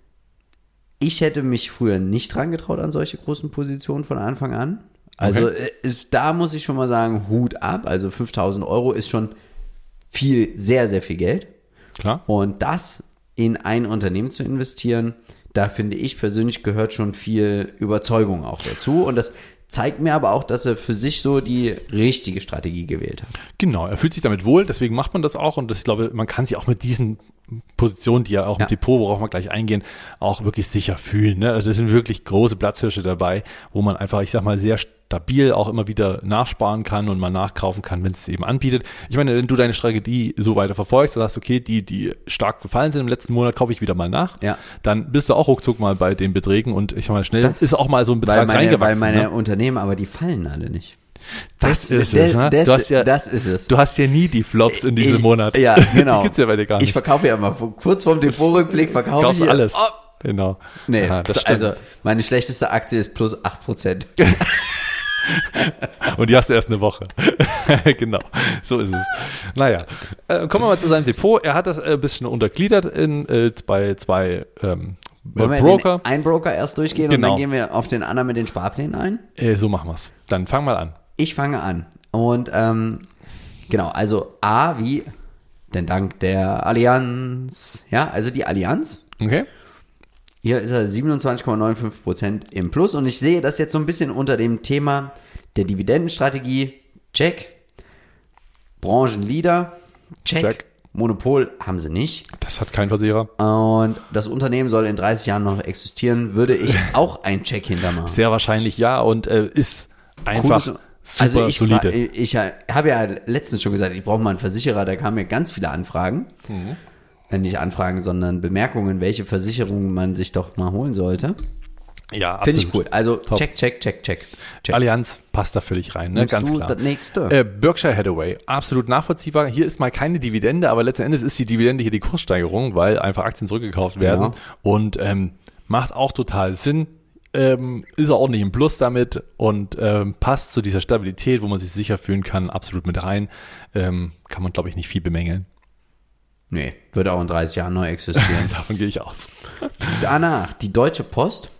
Ich hätte mich früher nicht dran getraut an solche großen Positionen von Anfang an. Also Okay. äh, ist, da muss ich schon mal sagen, Hut ab. Also fünftausend Euro ist schon viel, sehr, sehr viel Geld. Klar. Und das in ein Unternehmen zu investieren, da finde ich persönlich gehört schon viel Überzeugung auch dazu. Und das zeigt mir aber auch, dass er für sich so die richtige Strategie gewählt hat. Genau, er fühlt sich damit wohl, deswegen macht man das auch und ich glaube, man kann sich auch mit diesen Positionen, die ja auch im Ja. Depot, worauf wir gleich eingehen, auch wirklich sicher fühlen. Ne? Also das sind wirklich große Platzhirsche dabei, wo man einfach, ich sag mal, sehr stabil auch immer wieder nachsparen kann und mal nachkaufen kann, wenn es eben anbietet. Ich meine, wenn du deine Strategie so weiter verfolgst, dann sagst du, okay, die, die stark gefallen sind im letzten Monat, kaufe ich wieder mal nach. Ja. Dann bist du auch ruckzuck mal bei den Beträgen und ich sag mal, schnell Das- ist auch mal so ein Weil Betrag meine, weil reingewachsen. meine ne? Unternehmen, aber die fallen alle nicht. Das, Das- ist es, das- ne? das- Du hast ja, das ist es. Du hast ja nie die Flops in diesem Ich- Monat. Ja, genau. Die gibt's ja bei dir gar nicht. Ich verkaufe ja immer, kurz vorm Depotrückblick verkaufe Kaufst ich hier- alles. Oh, Genau. nee, Ja, das stimmt. also meine schlechteste Aktie ist plus acht Prozent. Und die hast du erst eine Woche. Genau, so ist es. Naja, äh, kommen wir mal zu seinem Depot. Er hat das äh, ein bisschen untergliedert in, äh, bei zwei ähm, Wollen wir Broker. den einen Broker erst durchgehen und Genau. dann gehen wir auf den anderen mit den Sparplänen ein? Äh, so machen wir's. Dann fang mal an. Ich fange an. Und ähm, genau, also A wie den Dank der Allianz. Ja, also die Allianz. Okay? Hier ist er siebenundzwanzig Komma fünfundneunzig Prozent im Plus. Und ich sehe das jetzt so ein bisschen unter dem Thema der Dividendenstrategie. Check. Branchenleader. Check. Check. Monopol haben sie nicht. Das hat kein Versicherer. Und das Unternehmen soll in dreißig Jahren noch existieren. Würde ich auch einen Check hintermachen. Sehr wahrscheinlich ja und äh, ist einfach Cooles- super also ich, solide. fra- ich habe ja letztens schon gesagt, ich brauche mal einen Versicherer, da kamen mir ganz viele Anfragen. Mhm. Äh, Nicht Anfragen, sondern Bemerkungen, welche Versicherungen man sich doch mal holen sollte. Ja, Finde ich absolut. cool. Also Top. check, check, check, check. check. Allianz passt da völlig rein, ne? Nimmst Ganz du klar. das nächste? Äh, Berkshire Hathaway, absolut nachvollziehbar. Hier ist mal keine Dividende, aber letzten Endes ist die Dividende hier die Kurssteigerung, weil einfach Aktien zurückgekauft werden Genau. und ähm, macht auch total Sinn. Ähm, ist er ordentlich im Plus damit und ähm, passt zu dieser Stabilität, wo man sich sicher fühlen kann, absolut mit rein. Ähm, kann man, glaube ich, nicht viel bemängeln. Nee, würde auch in dreißig Jahren neu existieren. Davon gehe ich aus. Danach, die Deutsche Post.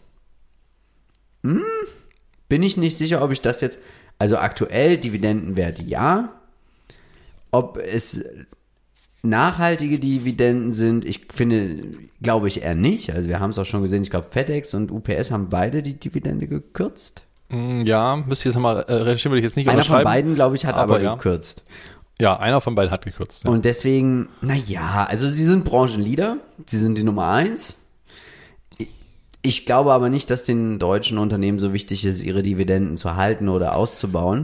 Hm, bin ich nicht sicher, ob ich das jetzt, also aktuell Dividendenwerte ja. Ob es nachhaltige Dividenden sind, ich finde, glaube ich eher nicht. Also wir haben es auch schon gesehen, ich glaube FedEx und U P S haben beide die Dividende gekürzt. Mm, Ja, müsste ich jetzt nochmal äh, recherchieren, würde ich jetzt nicht Einer von unterschreiben. beiden, glaube ich, hat aber, Aber ja. gekürzt. Ja, einer von beiden hat gekürzt. Ja. Und deswegen, naja, also sie sind Branchenleader, sie sind die Nummer eins. Ich glaube aber nicht, dass den deutschen Unternehmen so wichtig ist, ihre Dividenden zu halten oder auszubauen.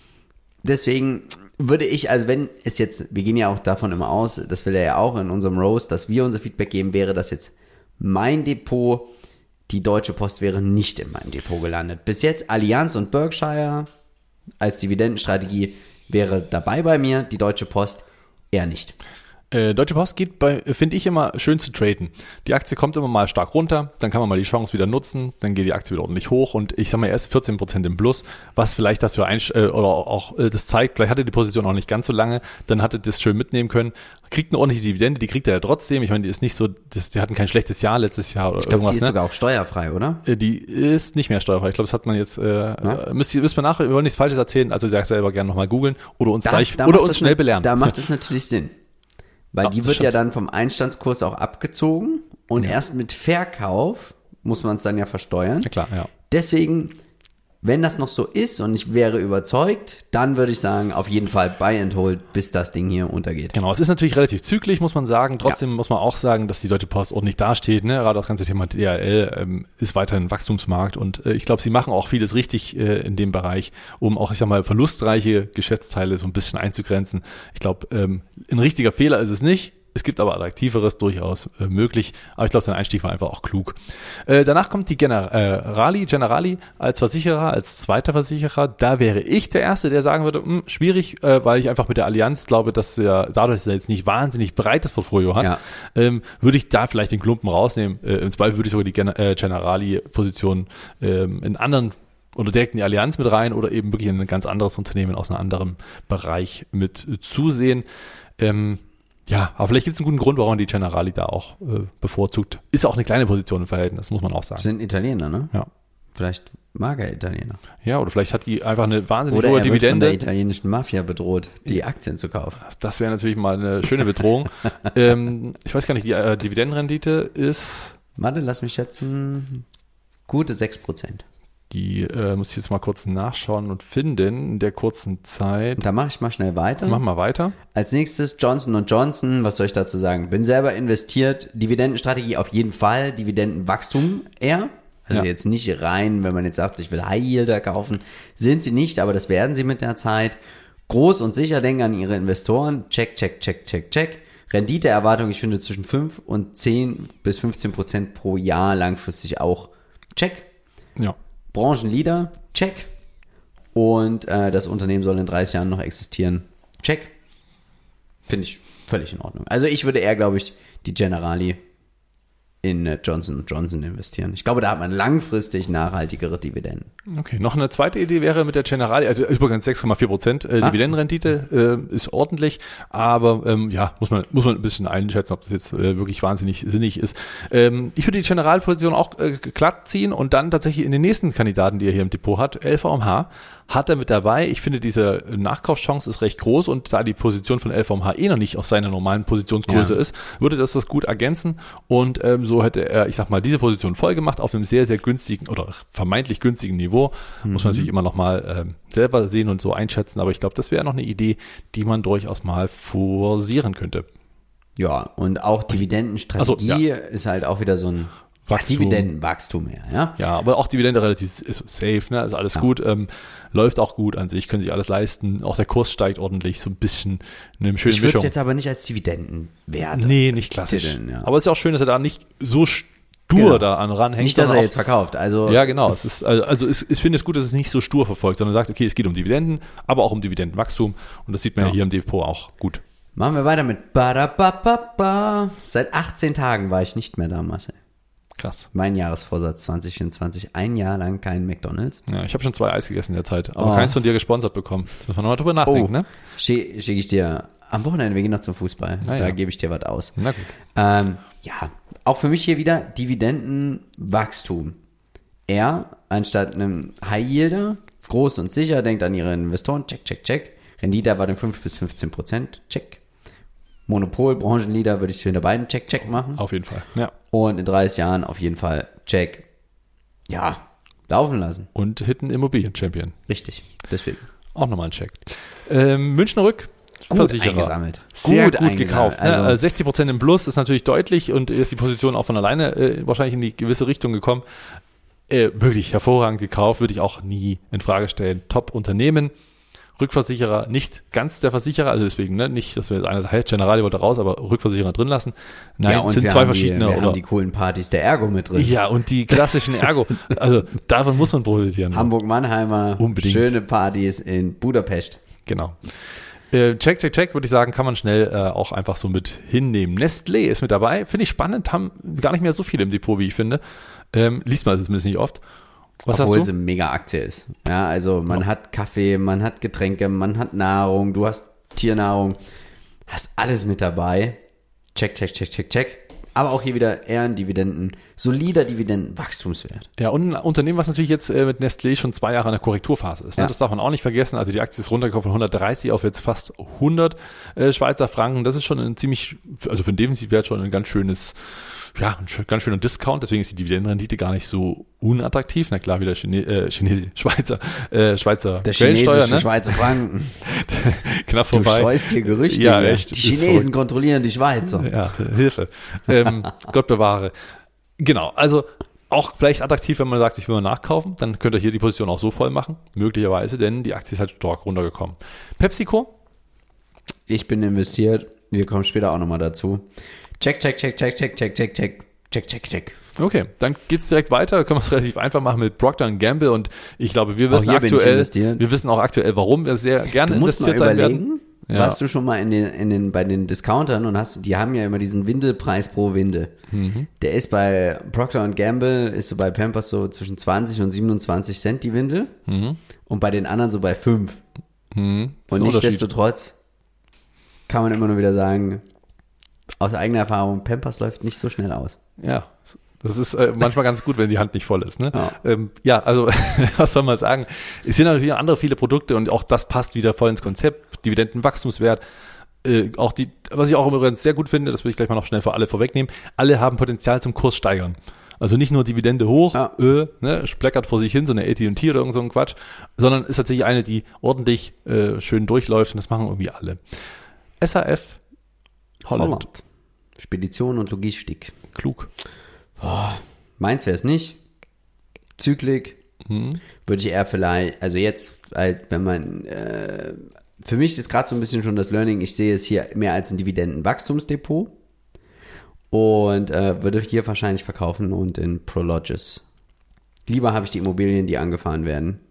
Deswegen würde ich, also wenn es jetzt, wir gehen ja auch davon immer aus, das will er ja auch in unserem Roast, dass wir unser Feedback geben, wäre das jetzt mein Depot, die Deutsche Post wäre nicht in meinem Depot gelandet. Bis jetzt Allianz und Berkshire als Dividendenstrategie wäre dabei bei mir, die Deutsche Post eher nicht. Äh, Deutsche Post geht bei, finde ich, immer schön zu traden. Die Aktie kommt immer mal stark runter, dann kann man mal die Chance wieder nutzen, dann geht die Aktie wieder ordentlich hoch und ich sag mal, er ist vierzehn Prozent im Plus, was vielleicht das für ein, äh, oder auch äh, das zeigt, vielleicht hatte die Position auch nicht ganz so lange, dann hatte das schön mitnehmen können, kriegt eine ordentliche Dividende, die kriegt er ja trotzdem, ich meine, die ist nicht so, das, die hatten kein schlechtes Jahr letztes Jahr oder Ich glaube, irgendwas, die ist ne? sogar auch steuerfrei, oder? Äh, Die ist nicht mehr steuerfrei. Ich glaube, das hat man jetzt, äh, äh, müsst ihr, müsst man nachher, wir wollen nichts Falsches erzählen, also da selber gerne nochmal googeln oder uns gleich, oder macht uns das schnell ne- belehren. Da macht es natürlich Sinn. Weil Ja, die das wird ja stimmt. dann vom Einstandskurs auch abgezogen und erst mit Verkauf muss man es dann ja versteuern. Ja klar, ja. Deswegen, wenn das noch so ist und ich wäre überzeugt, dann würde ich sagen, auf jeden Fall Buy and Hold, bis das Ding hier untergeht. Genau, es ist natürlich relativ zügig, muss man sagen. Trotzdem muss man auch sagen, dass die Deutsche Post ordentlich dasteht. Ne? Gerade das ganze Thema D H L ähm, ist weiterhin ein Wachstumsmarkt und äh, ich glaube, sie machen auch vieles richtig äh, in dem Bereich, um auch, ich sag mal, verlustreiche Geschäftsteile so ein bisschen einzugrenzen. Ich glaube, ähm, ein richtiger Fehler ist es nicht. Es gibt aber attraktiveres durchaus äh, möglich, aber ich glaube, sein Einstieg war einfach auch klug. Äh, danach kommt die Generali, Generali als Versicherer, als zweiter Versicherer. Da wäre ich der Erste, der sagen würde, mh, schwierig, äh, weil ich einfach mit der Allianz glaube, dass er dadurch, dass er jetzt nicht wahnsinnig breites Portfolio hat, Ja. ähm, würde ich da vielleicht den Klumpen rausnehmen. Äh, Im Zweifel würde ich sogar die Gen äh, Generali-Position ähm, in anderen oder direkt in die Allianz mit rein oder eben wirklich in ein ganz anderes Unternehmen aus einem anderen Bereich mit äh, zusehen. Ähm, Ja, aber vielleicht gibt es einen guten Grund, warum man die Generali da auch äh, bevorzugt. Ist auch eine kleine Position im Verhältnis, muss man auch Das sagen. sind Italiener, ne? Ja. Vielleicht mag er Italiener. Ja, oder vielleicht hat die einfach eine wahnsinnig Oder hohe er wird von der Dividende. italienischen Mafia bedroht, die Aktien zu kaufen. Das wäre natürlich mal eine schöne Bedrohung. ähm, ich weiß gar nicht, die äh, Dividendenrendite ist, Warte, lass mich schätzen, gute sechs Prozent. die äh, muss ich jetzt mal kurz nachschauen und finden in der kurzen Zeit. Da mache ich mal schnell weiter. Machen wir weiter. Als nächstes Johnson und Johnson, was soll ich dazu sagen? Bin selber investiert, Dividendenstrategie auf jeden Fall, Dividendenwachstum eher. Also Ja. jetzt nicht rein, wenn man jetzt sagt, ich will High Yielder kaufen, sind sie nicht, aber das werden sie mit der Zeit. Groß und sicher denken an ihre Investoren, check, check, check, check, check. Renditeerwartung, ich finde zwischen fünf und zehn bis fünfzehn Prozent pro Jahr langfristig auch check. Ja. Branchenleader, check. und äh, das Unternehmen soll in dreißig Jahren noch existieren. Check. Finde ich völlig in Ordnung. Also ich würde eher, glaube ich, die Generali in äh, Johnson und Johnson investieren. Ich glaube, da hat man langfristig nachhaltigere Dividenden. Okay, noch eine zweite Idee wäre mit der Generali, also übrigens sechs Komma vier Prozent äh, Ah. Dividendenrendite äh, ist ordentlich, aber ähm, ja, muss man muss man ein bisschen einschätzen, ob das jetzt äh, wirklich wahnsinnig sinnig ist. Ähm, ich würde die Generalposition auch äh, glatt ziehen und dann tatsächlich in den nächsten Kandidaten, die er hier im Depot hat, L V M H, hat er mit dabei. Ich finde, diese Nachkaufschance ist recht groß und da die Position von L V M H eh noch nicht auf seiner normalen Positionsgröße Ja. ist, würde das das gut ergänzen und ähm, so hätte er, ich sag mal, diese Position voll gemacht auf einem sehr, sehr günstigen oder vermeintlich günstigen Niveau. Mhm. Muss man natürlich immer noch mal ähm, selber sehen und so einschätzen, aber ich glaube, das wäre noch eine Idee, die man durchaus mal forcieren könnte. Ja, und auch Dividendenstrategie Ach so, ja. ist halt auch wieder so ein ja, Wachstum. Dividendenwachstum mehr, ja. Ja, aber auch Dividende relativ ist safe, ne? Also alles Ja. gut, ähm, läuft auch gut an sich, können sich alles leisten. Auch der Kurs steigt ordentlich, so ein bisschen eine schöne Ich würde es Mischung. jetzt aber nicht als Dividendenwert. Nee, nicht klassisch. Titeln, ja. Aber es ist ja auch schön, dass er da nicht so stur Genau. da an ranhängt. Nicht, dass er sondern jetzt verkauft. Also auch, ja, genau. Es ist, also, also es, ich finde es gut, dass es nicht so stur verfolgt, sondern sagt, okay, es geht um Dividenden, aber auch um Dividendenwachstum. Und das sieht man ja, Ja. hier im Depot auch gut. machen wir weiter mit Badabababa. Seit achtzehn Tagen war ich nicht mehr da, Marcel. Krass. Mein Jahresvorsatz zwanzig vierundzwanzig. Ein Jahr lang kein McDonald's. Ja, ich habe schon zwei Eis gegessen in der Zeit, aber Oh. keins von dir gesponsert bekommen. Jetzt müssen wir nochmal drüber nachdenken, ne? Schicke schick ich dir am Wochenende, wir gehen noch zum Fußball. Na da ja. gebe ich dir was aus. Na gut. Ähm, ja, auch für mich hier wieder Dividendenwachstum. Er, anstatt einem High Yielder, groß und sicher, denkt an ihre Investoren, check, check, check. Rendite erwartet fünf bis fünfzehn Prozent, check. Monopol, Branchenleader würde ich hinter beiden check, check machen. Auf jeden Fall. Ja. Und in dreißig Jahren auf jeden Fall check. Ja, laufen lassen. Und Hitten Immobilien-Champion. Richtig, deswegen. Auch nochmal ein Check. Ähm, Münchner Rück. Gut Versicherer. eingesammelt. Sehr gut, eingesammelt. gekauft. Also, Ne? sechzig Prozent im Plus ist natürlich deutlich und ist die Position auch von alleine äh, wahrscheinlich in die gewisse Richtung gekommen. Äh, wirklich hervorragend gekauft, würde ich auch nie in Frage stellen. Top-Unternehmen. Rückversicherer, nicht ganz der Versicherer, also deswegen, ne, nicht, dass wir jetzt einer sagt, hey, Generali wollte raus, aber Rückversicherer drin lassen. Nein, ja, und sind wir zwei haben verschiedene. Die, wir oder, haben die coolen Partys der Ergo mit drin. ja, und die klassischen Ergo. Also davon muss man profitieren. Hamburg-Mannheimer, Unbedingt. schöne Partys in Budapest. Genau. Äh, check, check, check, würde ich sagen, kann man schnell äh, auch einfach so mit hinnehmen. Nestlé ist mit dabei, finde ich spannend, haben gar nicht mehr so viele im Depot, wie ich finde. Ähm, liest man also zumindest nicht oft. Was Obwohl hast es du? eine Mega-Aktie ist. Ja, also man hat Kaffee, man hat Getränke, man hat Nahrung, du hast Tiernahrung, hast alles mit dabei. Check, check, check, check, check. Aber auch hier wieder eher ein Dividenden, solider Dividendenwachstumswert. Ja, und ein Unternehmen, was natürlich jetzt äh, mit Nestlé schon zwei Jahre in der Korrekturphase ist. Ne? Ja. Das darf man auch nicht vergessen. Also die Aktie ist runtergekommen von hundertdreißig auf jetzt fast hundert äh, Schweizer Franken. Das ist schon ein ziemlich, also für den Defensivwert schon ein ganz schönes, ja, ein sch- ganz schöner Discount. Deswegen ist die Dividendenrendite gar nicht so unattraktiv. Na klar, wieder Chine äh, Chinesi, Schweizer, äh, Schweizer Der Quellensteuer, chinesische ne? Schweizer Franken. Knapp Du vorbei. streust hier Gerüchte. Ja, hier. echt. Die Ist Chinesen verrückt. kontrollieren die Schweizer. Ja, Hilfe. Ähm, Gott bewahre. Genau, also auch vielleicht attraktiv, wenn man sagt, ich will mal nachkaufen, dann könnt ihr hier die Position auch so voll machen, möglicherweise, denn die Aktie ist halt stark runtergekommen. PepsiCo, Ich bin investiert. Wir kommen später auch nochmal dazu. Check, check, check, check, check, check, check, check, check, check, check. okay, dann geht's direkt weiter, da können wir es relativ einfach machen mit Procter and Gamble und ich glaube, wir wissen hier bin ich aktuell, investiert. wir wissen auch aktuell, warum wir sehr gerne Du musst mal investiert sein werden. überlegen, Ja. warst du schon mal in den, in den, bei den Discountern und hast, die haben ja immer diesen Windelpreis pro Windel. Mhm. Der ist bei Procter and Gamble, ist so bei Pampers so zwischen zwanzig und siebenundzwanzig Cent die Windel Mhm. und bei den anderen so bei fünf. Mhm. Das ist Und ein Unterschied. nichtsdestotrotz kann man immer nur wieder sagen, aus eigener Erfahrung, Pampers läuft nicht so schnell aus. Ja, das ist äh, manchmal ganz gut, wenn die Hand nicht voll ist. Ne? Ja. Ähm, ja, also was soll man sagen? Es sind natürlich andere viele Produkte und auch das passt wieder voll ins Konzept. Dividendenwachstumswert. Äh, auch die, was ich auch übrigens sehr gut finde, das will ich gleich mal noch schnell für alle vorwegnehmen, alle haben Potenzial zum Kurssteigern. Also nicht nur Dividende hoch, Ja. äh, ne, spleckert vor sich hin, so eine A T und T oder irgend so ein Quatsch, sondern ist tatsächlich eine, die ordentlich äh, schön durchläuft und das machen irgendwie alle. S A F Holland. Holland. Spedition und Logistik. Klug. Meins wäre es nicht. Zyklik. Hm. Würde ich eher vielleicht, also jetzt, halt, wenn man, äh, für mich ist gerade so ein bisschen schon das Learning, ich sehe es hier mehr als ein Dividendenwachstumsdepot und äh, würde hier wahrscheinlich verkaufen und in Prologis. Lieber habe ich die Immobilien, die angefahren werden.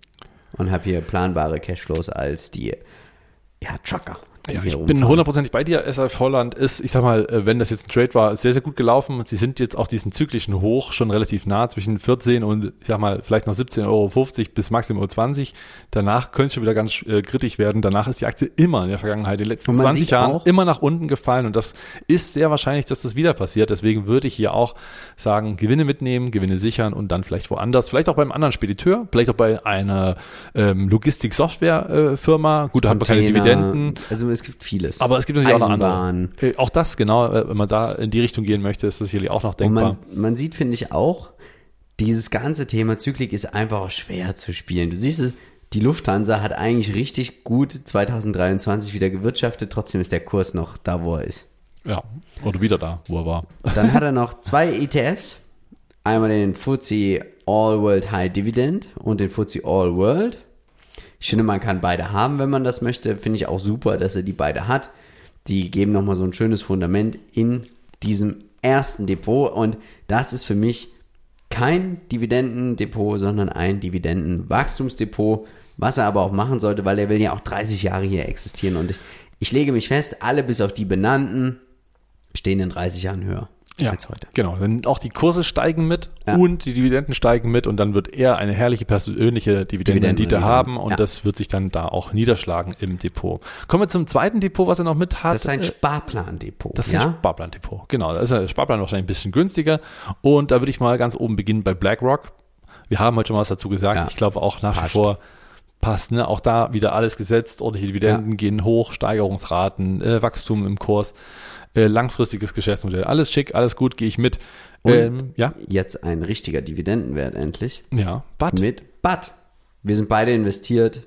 und habe hier planbare Cashflows als die ja, Trucker. Ja, ich bin hundertprozentig bei dir. S F Holland ist, ich sag mal, wenn das jetzt ein Trade war, sehr, sehr gut gelaufen. Sie sind jetzt auf diesem zyklischen Hoch schon relativ nah, zwischen vierzehn und, ich sag mal, vielleicht noch siebzehn Euro fünfzig bis maximal zwanzig. Danach könnte es schon wieder ganz äh, kritisch werden. Danach ist die Aktie immer in der Vergangenheit, in den letzten zwanzig Jahren, auch immer nach unten gefallen. Und das ist sehr wahrscheinlich, dass das wieder passiert. Deswegen würde ich hier auch sagen, Gewinne mitnehmen, Gewinne sichern und dann vielleicht woanders, vielleicht auch beim anderen Spediteur, vielleicht auch bei einer ähm, Logistik-Software-Firma. Gut, da hat man keine Dividenden. Also es gibt vieles. Aber es gibt natürlich auch noch andere. Äh, auch das, genau, wenn man da in die Richtung gehen möchte, ist das sicherlich auch noch denkbar. Und man, man sieht, finde ich auch, dieses ganze Thema Zyklik ist einfach auch schwer zu spielen. Du siehst es, die Lufthansa hat eigentlich richtig gut zwanzig dreiundzwanzig wieder gewirtschaftet, trotzdem ist der Kurs noch da, wo er ist. Ja, oder wieder da, wo er war. Dann hat er noch zwei E T Fs, einmal den F T S E All World High Dividend und den F T S E All World. Ich finde, man kann beide haben, wenn man das möchte. Finde ich auch super, dass er die beide hat. Die geben nochmal so ein schönes Fundament in diesem ersten Depot. Und das ist für mich kein Dividendendepot, sondern ein Dividendenwachstumsdepot, was er aber auch machen sollte, weil er will ja auch dreißig Jahre hier existieren. Und ich, ich lege mich fest, alle bis auf die benannten stehen in dreißig Jahren höher. Ja, als heute. Genau. Denn auch die Kurse steigen mit ja. und die Dividenden steigen mit und dann wird er eine herrliche persönliche Dividendenrendite haben und ja. das wird sich dann da auch niederschlagen im Depot. Kommen wir zum zweiten Depot, was er noch mit hat. Das ist ein Sparplandepot. Das ist ja? ein Sparplandepot, genau. Da ist der Sparplan wahrscheinlich ein bisschen günstiger und da würde ich mal ganz oben beginnen bei BlackRock. Wir haben heute schon was dazu gesagt. Ja. Ich glaube auch nach Passt. wie vor passt, ne? Auch da wieder alles gesetzt, ordentliche Dividenden ja. gehen hoch, Steigerungsraten, äh, Wachstum im Kurs. Langfristiges Geschäftsmodell. Alles schick, alles gut, gehe ich mit. Und ähm, ja? jetzt ein richtiger Dividendenwert endlich. Ja, B A T. Mit B A T. Wir sind beide investiert.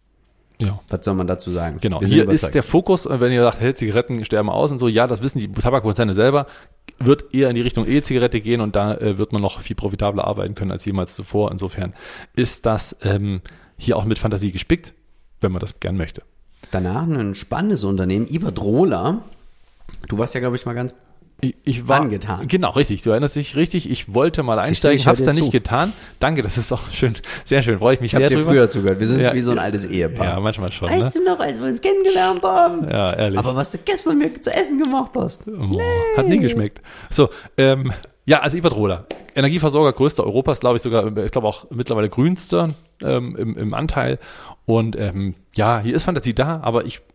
Ja. Was soll man dazu sagen? Genau, hier überzeugt. Ist der Fokus, wenn ihr sagt, hey, Zigaretten sterben aus und so, ja, das wissen die Tabakkonzerne selber, wird eher in die Richtung E-Zigarette gehen und da äh, wird man noch viel profitabler arbeiten können als jemals zuvor. Insofern ist das ähm, hier auch mit Fantasie gespickt, wenn man das gern möchte. Danach ein spannendes Unternehmen, Iberdrola. Du warst ja, glaube ich, mal ganz ich, ich war, angetan. Genau, richtig. Du erinnerst dich richtig. Ich wollte mal einsteigen, habe es dann nicht getan. Danke, das ist auch schön, sehr schön. Freue ich mich ich sehr drüber. Ich habe dir früher zugehört. Wir sind ja, wie so ein altes Ehepaar. Ja, manchmal schon. Weißt ne? du noch, als wir uns kennengelernt haben? Ja, ehrlich. Aber was du gestern mir zu essen gemacht hast. Oh, nee. Hat nie geschmeckt. So, ähm, ja, also Iberdrola. Energieversorger, größter Europas, glaube ich sogar, ich glaube auch mittlerweile grünster ähm, im, im Anteil. Und ähm, ja, hier ist Fantasie da, aber ich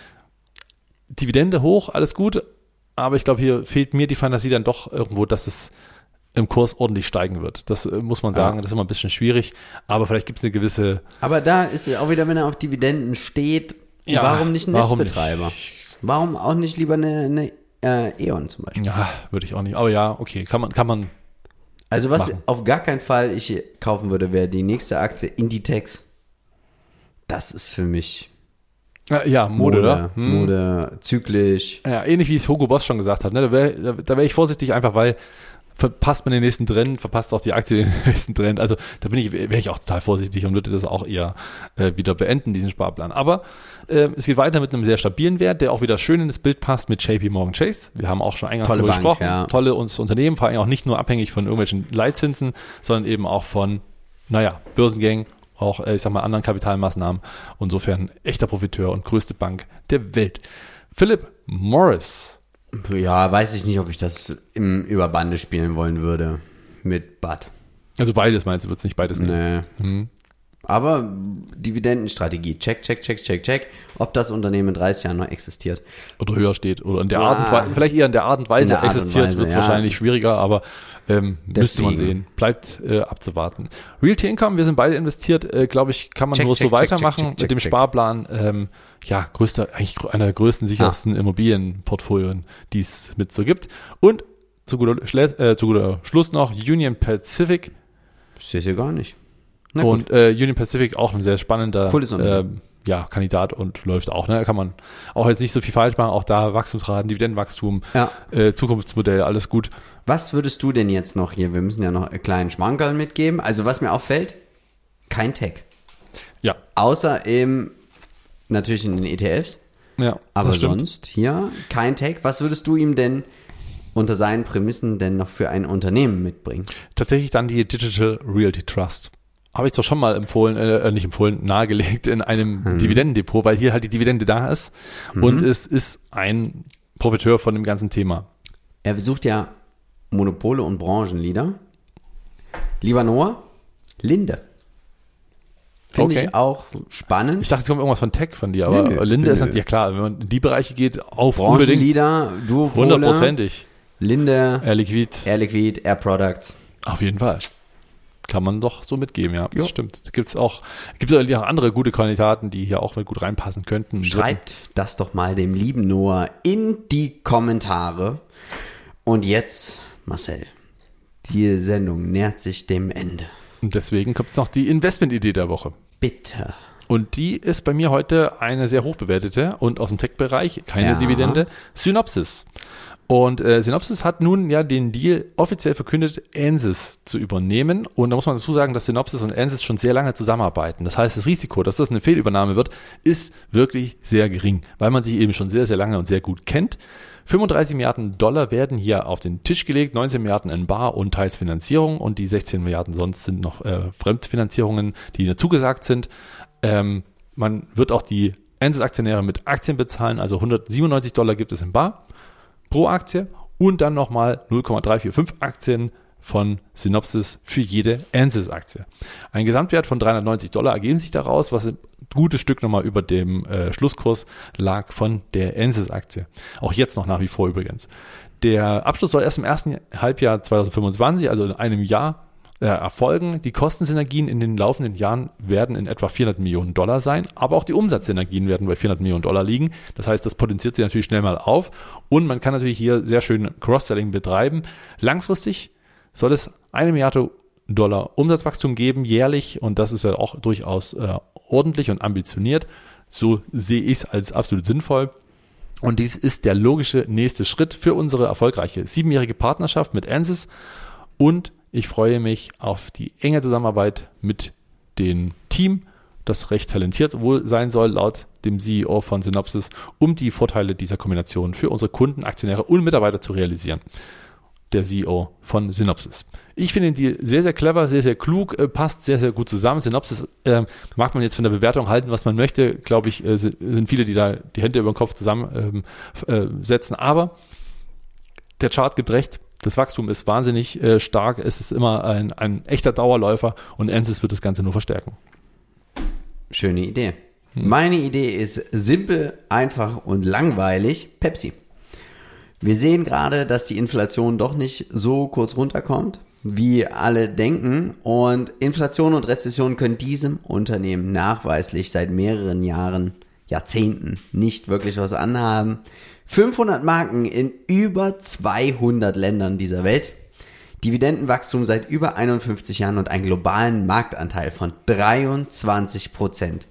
Dividende hoch, alles gut. Aber ich glaube, hier fehlt mir die Fantasie dann doch irgendwo, dass es im Kurs ordentlich steigen wird. Das äh, muss man sagen, ja. Das ist immer ein bisschen schwierig. Aber vielleicht gibt es eine gewisse... Aber da ist auch wieder, wenn er auf Dividenden steht, ja, warum nicht ein warum Netzbetreiber? Nicht? Warum auch nicht lieber eine, eine äh, E.ON zum Beispiel? Ja, würde ich auch nicht. Aber ja, okay, kann man... Kann man also was machen. Auf gar keinen Fall ich kaufen würde, wäre die nächste Aktie Inditex. Das ist für mich... Ja, Mode, oder? Hm. Mode, zyklisch. Ja, ähnlich wie es Hugo Boss schon gesagt hat. Ne? Da wäre da, da wär ich vorsichtig, einfach weil verpasst man den nächsten Trend, verpasst auch die Aktie den nächsten Trend. Also da bin ich, wäre ich auch total vorsichtig und würde das auch eher äh, wieder beenden, diesen Sparplan. Aber äh, es geht weiter mit einem sehr stabilen Wert, der auch wieder schön in das Bild passt mit J P Morgan Chase. Wir haben auch schon eingangs darüber gesprochen. Ja. Tolle Unternehmen, vor allem auch nicht nur abhängig von irgendwelchen Leitzinsen, sondern eben auch von, naja, Börsengängen, auch, ich sag mal, anderen Kapitalmaßnahmen. Insofern echter Profiteur und größte Bank der Welt. Philip Morris. Ja, weiß ich nicht, ob ich das im Überbande spielen wollen würde mit B A T. Also beides meinst du, wird es nicht beides nehmen? Nee. Hm. Aber Dividendenstrategie, check, check, check, check, check, ob das Unternehmen in dreißig Jahren noch existiert. Oder höher steht. Oder in der Art und Weise, vielleicht eher in der Art und Weise Art existiert, wird es ja. wahrscheinlich schwieriger, aber ähm, müsste man sehen. Bleibt äh, abzuwarten. Realty Income, wir sind beide investiert, äh, glaube ich, kann man check, nur check, so check, weitermachen check, check, check, mit dem check. Sparplan. Ähm, ja, größter, eigentlich einer der größten, sichersten ah. Immobilienportfolien, die es mit so gibt. Und zu guter, Schle- äh, zu guter Schluss noch Union Pacific. Ich sehe es ja gar nicht. Und äh, Union Pacific auch ein sehr spannender äh, ja, Kandidat und läuft auch. Ne? Da kann man auch jetzt nicht so viel falsch machen. Auch da Wachstumsraten, Dividendenwachstum, ja. äh, Zukunftsmodell, alles gut. Was würdest du denn jetzt noch hier, wir müssen ja noch einen kleinen Schmankerl mitgeben. Also was mir auffällt, kein Tech. Ja. Außer im, natürlich in den E T Fs. Ja, aber sonst hier kein Tech. Was würdest du ihm denn unter seinen Prämissen denn noch für ein Unternehmen mitbringen? Tatsächlich dann die Digital Realty Trust. habe ich doch schon mal empfohlen, äh, nicht empfohlen, nahegelegt in einem mhm. Dividendendepot, weil hier halt die Dividende da ist mhm. und es ist ein Profiteur von dem ganzen Thema. Er sucht ja Monopole und Branchenleader. Lieber Noah, Linde. Finde okay. ich auch spannend. Ich dachte, es kommt irgendwas von Tech von dir, aber nö, nö, Linde nö, ist halt, ja klar, wenn man in die Bereiche geht, auf Branchenleader, Duopole, hundertprozentig. Linde, Air Liquid, Air Liquid, Air Products. Auf jeden Fall. Kann man doch so mitgeben, ja. Das jo. stimmt. Es gibt auch, gibt auch andere gute Kandidaten, die hier auch gut reinpassen könnten. Schreibt das doch mal dem lieben Noah in die Kommentare. Und jetzt, Marcel, die Sendung nähert sich dem Ende. Und deswegen kommt jetzt noch die Investmentidee der Woche. Bitte. Und die ist bei mir heute eine sehr hoch bewertete und aus dem Tech-Bereich, keine ja. Dividende, Synopsys. Und äh, Synopsys hat nun ja den Deal offiziell verkündet, Ansys zu übernehmen. Und da muss man dazu sagen, dass Synopsys und Ansys schon sehr lange zusammenarbeiten. Das heißt, das Risiko, dass das eine Fehlübernahme wird, ist wirklich sehr gering, weil man sich eben schon sehr, sehr lange und sehr gut kennt. fünfunddreißig Milliarden Dollar werden hier auf den Tisch gelegt, neunzehn Milliarden in Bar und teils Finanzierung und die sechzehn Milliarden sonst sind noch äh, Fremdfinanzierungen, die dazugesagt sind. Ähm, man wird auch die Ansys-Aktionäre mit Aktien bezahlen, also hundertsiebenundneunzig Dollar gibt es in Bar pro Aktie und dann nochmal null Komma drei vier fünf Aktien von Synopsys für jede Ansys-Aktie. Ein Gesamtwert von dreihundertneunzig Dollar ergeben sich daraus, was ein gutes Stück nochmal über dem äh, Schlusskurs lag von der Ansys-Aktie. Auch jetzt noch nach wie vor übrigens. Der Abschluss soll erst im ersten Halbjahr zweitausendfünfundzwanzig, also in einem Jahr, äh, erfolgen. Die Kostensynergien in den laufenden Jahren werden in etwa vierhundert Millionen Dollar sein, aber auch die Umsatzsynergien werden bei vierhundert Millionen Dollar liegen. Das heißt, das potenziert sich natürlich schnell mal auf und man kann natürlich hier sehr schön Cross-Selling betreiben. Langfristig soll es eine Milliarde Dollar Umsatzwachstum geben, jährlich, und das ist ja auch durchaus äh, ordentlich und ambitioniert. So sehe ich es als absolut sinnvoll. Und dies ist der logische nächste Schritt für unsere erfolgreiche siebenjährige Partnerschaft mit Ansys. Und ich freue mich auf die enge Zusammenarbeit mit dem Team, das recht talentiert wohl sein soll, laut dem C E O von Synopsys, um die Vorteile dieser Kombination für unsere Kunden, Aktionäre und Mitarbeiter zu realisieren. Der C E O von Synopsys. Ich finde die sehr, sehr clever, sehr, sehr klug, äh, passt sehr, sehr gut zusammen. Synopsys äh, mag man jetzt von der Bewertung halten, was man möchte. Glaube ich, äh, sind viele, die da die Hände über den Kopf zusammensetzen. Ähm, äh, Aber der Chart gibt recht. Das Wachstum ist wahnsinnig äh, stark. Es ist immer ein, ein echter Dauerläufer und Ansys wird das Ganze nur verstärken. Schöne Idee. Hm. Meine Idee ist simpel, einfach und langweilig. Pepsi. Wir sehen gerade, dass die Inflation doch nicht so kurz runterkommt, wie alle denken. Und Inflation und Rezession können diesem Unternehmen nachweislich seit mehreren Jahren, Jahrzehnten nicht wirklich was anhaben. fünfhundert Marken in über zweihundert Ländern dieser Welt. Dividendenwachstum seit über einundfünfzig Jahren und einen globalen Marktanteil von dreiundzwanzig Prozent.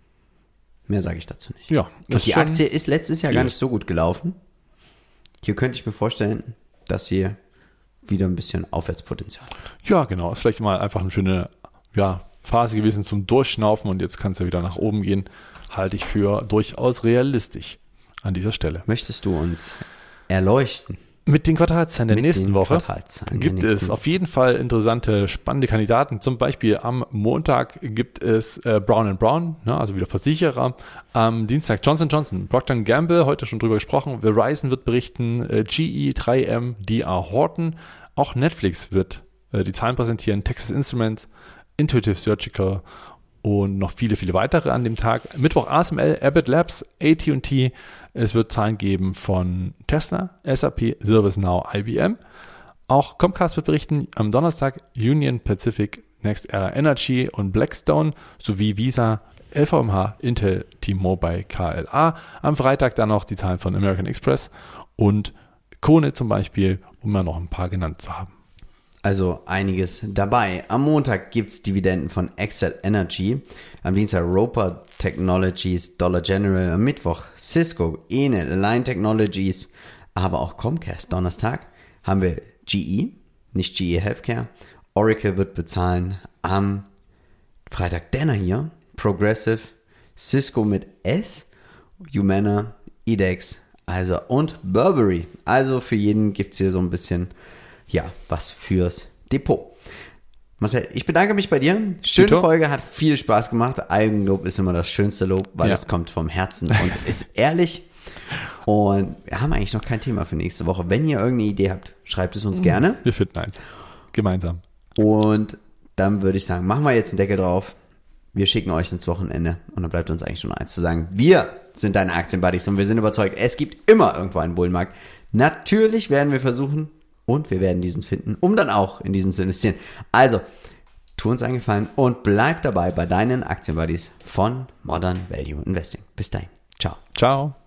Mehr sage ich dazu nicht. Ja, und die Aktie ist letztes Jahr viel. Gar nicht so gut gelaufen. Hier könnte ich mir vorstellen, dass hier wieder ein bisschen Aufwärtspotenzial hat. Ja, genau. Ist vielleicht mal einfach eine schöne ja, Phase gewesen zum Durchschnaufen und jetzt kann es ja wieder nach oben gehen. Halte ich für durchaus realistisch an dieser Stelle. Möchtest du uns erleuchten? Mit den Quartalszahlen der Mit nächsten Woche gibt nächsten es auf jeden Fall interessante, spannende Kandidaten. Zum Beispiel am Montag gibt es äh, Brown and Brown, ne, also wieder Versicherer. Am Dienstag Johnson und Johnson, Procter und Gamble, heute schon drüber gesprochen. Verizon wird berichten, äh, G E, drei M, D R Horton. Auch Netflix wird äh, die Zahlen präsentieren. Texas Instruments, Intuitive Surgical und noch viele, viele weitere an dem Tag. Mittwoch A S M L, Abbott Labs, A T und T. Es wird Zahlen geben von Tesla, S A P, ServiceNow, I B M. Auch Comcast wird berichten. Am Donnerstag Union Pacific, NextEra Energy und Blackstone sowie Visa, L V M H, Intel, T-Mobile, K L A. Am Freitag dann noch die Zahlen von American Express und Kone zum Beispiel, um mal noch ein paar genannt zu haben. Also einiges dabei. Am Montag gibt es Dividenden von Excel Energy, am Dienstag Roper Technologies, Dollar General, am Mittwoch Cisco, Enel, Align Technologies, aber auch Comcast. Donnerstag haben wir G E, nicht G E Healthcare. Oracle wird bezahlen. Am Freitag Danaher hier, Progressive, Cisco mit S, Humana, Edex, also und Burberry. Also für jeden gibt es hier so ein bisschen ja, was fürs Depot. Marcel, ich bedanke mich bei dir. Schöne Tito. Folge, hat viel Spaß gemacht. Eigenlob ist immer das schönste Lob, weil Ja. es kommt vom Herzen und ist ehrlich. Und wir haben eigentlich noch kein Thema für nächste Woche. Wenn ihr irgendeine Idee habt, schreibt es uns gerne. Wir finden eins. Gemeinsam. Und dann würde ich sagen, machen wir jetzt einen Deckel drauf. Wir schicken euch ins Wochenende. Und dann bleibt uns eigentlich nur eins zu sagen. Wir sind deine Aktienbuddies und wir sind überzeugt, es gibt immer irgendwo einen Bullenmarkt. Natürlich werden wir versuchen und wir werden diesen finden, um dann auch in diesen zu investieren. Also, tu uns einen Gefallen und bleib dabei bei deinen Aktienbuddies von Modern Value Investing. Bis dahin. Ciao. Ciao.